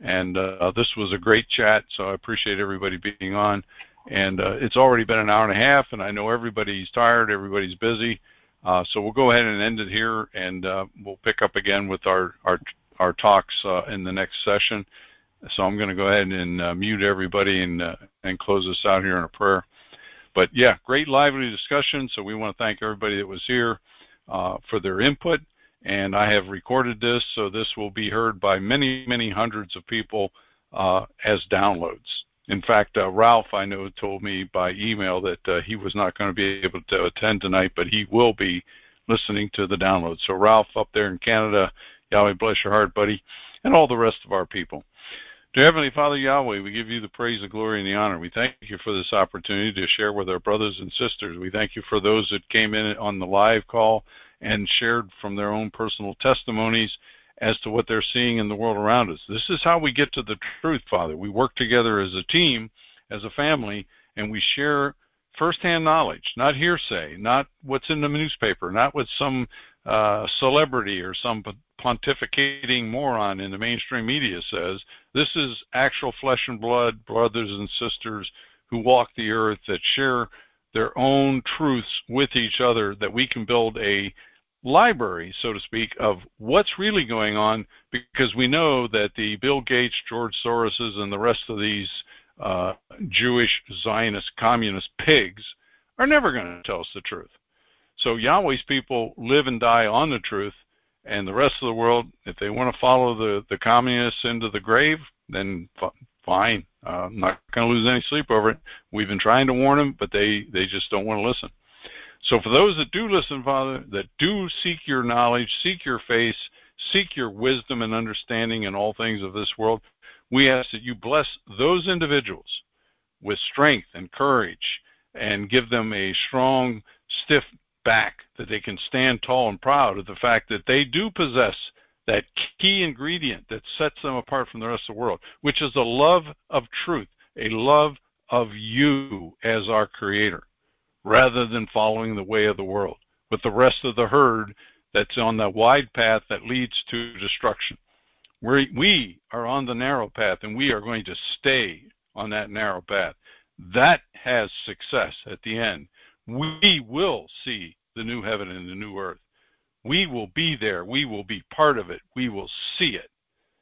And uh, this was a great chat, so I appreciate everybody being on. And uh, it's already been an hour and a half, and I know everybody's tired, everybody's busy. Uh, so we'll go ahead and end it here, and uh, we'll pick up again with our our, our talks uh, in the next session. So I'm going to go ahead and uh, mute everybody and uh, and close this out here in a prayer. But yeah, great lively discussion. So we want to thank everybody that was here uh, for their input. And I have recorded this, so this will be heard by many, many hundreds of people uh, as downloads. In fact, uh, Ralph, I know, told me by email that uh, he was not going to be able to attend tonight, but he will be listening to the download. So Ralph up there in Canada, Yahweh bless your heart, buddy, and all the rest of our people. Dear Heavenly Father, Yahweh, we give you the praise, the glory, and the honor. We thank you for this opportunity to share with our brothers and sisters. We thank you for those that came in on the live call and shared from their own personal testimonies as to what they're seeing in the world around us. This is how we get to the truth, Father. We work together as a team, as a family, and we share firsthand knowledge, not hearsay, not what's in the newspaper, not what some uh, celebrity or some pontificating moron in the mainstream media says. This is actual flesh and blood brothers and sisters who walk the earth, that share their own truths with each other, that we can build a library, so to speak, of what's really going on, because we know that the Bill Gates, George Soroses, and the rest of these uh, Jewish, Zionist, communist pigs are never going to tell us the truth. So Yahweh's people live and die on the truth, and the rest of the world, if they want to follow the, the communists into the grave, then f- fine. Uh, I'm not going to lose any sleep over it. We've been trying to warn them, but they, they just don't want to listen. So for those that do listen, Father, that do seek your knowledge, seek your face, seek your wisdom and understanding in all things of this world, we ask that you bless those individuals with strength and courage and give them a strong, stiff back, that they can stand tall and proud of the fact that they do possess that key ingredient that sets them apart from the rest of the world, which is a love of truth, a love of you as our creator, rather than following the way of the world with the rest of the herd that's on the wide path that leads to destruction. We're, we are on the narrow path, and we are going to stay on that narrow path. That has success at the end. We will see the new heaven and the new earth. We will be there. We will be part of it. We will see it.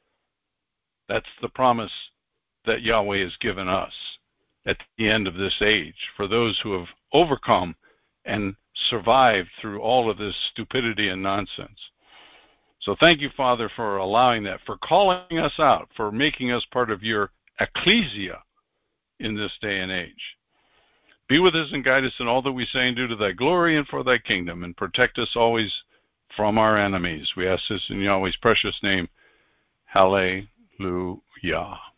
That's the promise that Yahweh has given us at the end of this age, for those who have overcome and survived through all of this stupidity and nonsense. So thank you, Father, for allowing that, for calling us out, for making us part of your ecclesia in this day and age. Be with us and guide us in all that we say and do, to thy glory and for thy kingdom, and protect us always from our enemies. We ask this in Yahweh's precious name. Hallelujah.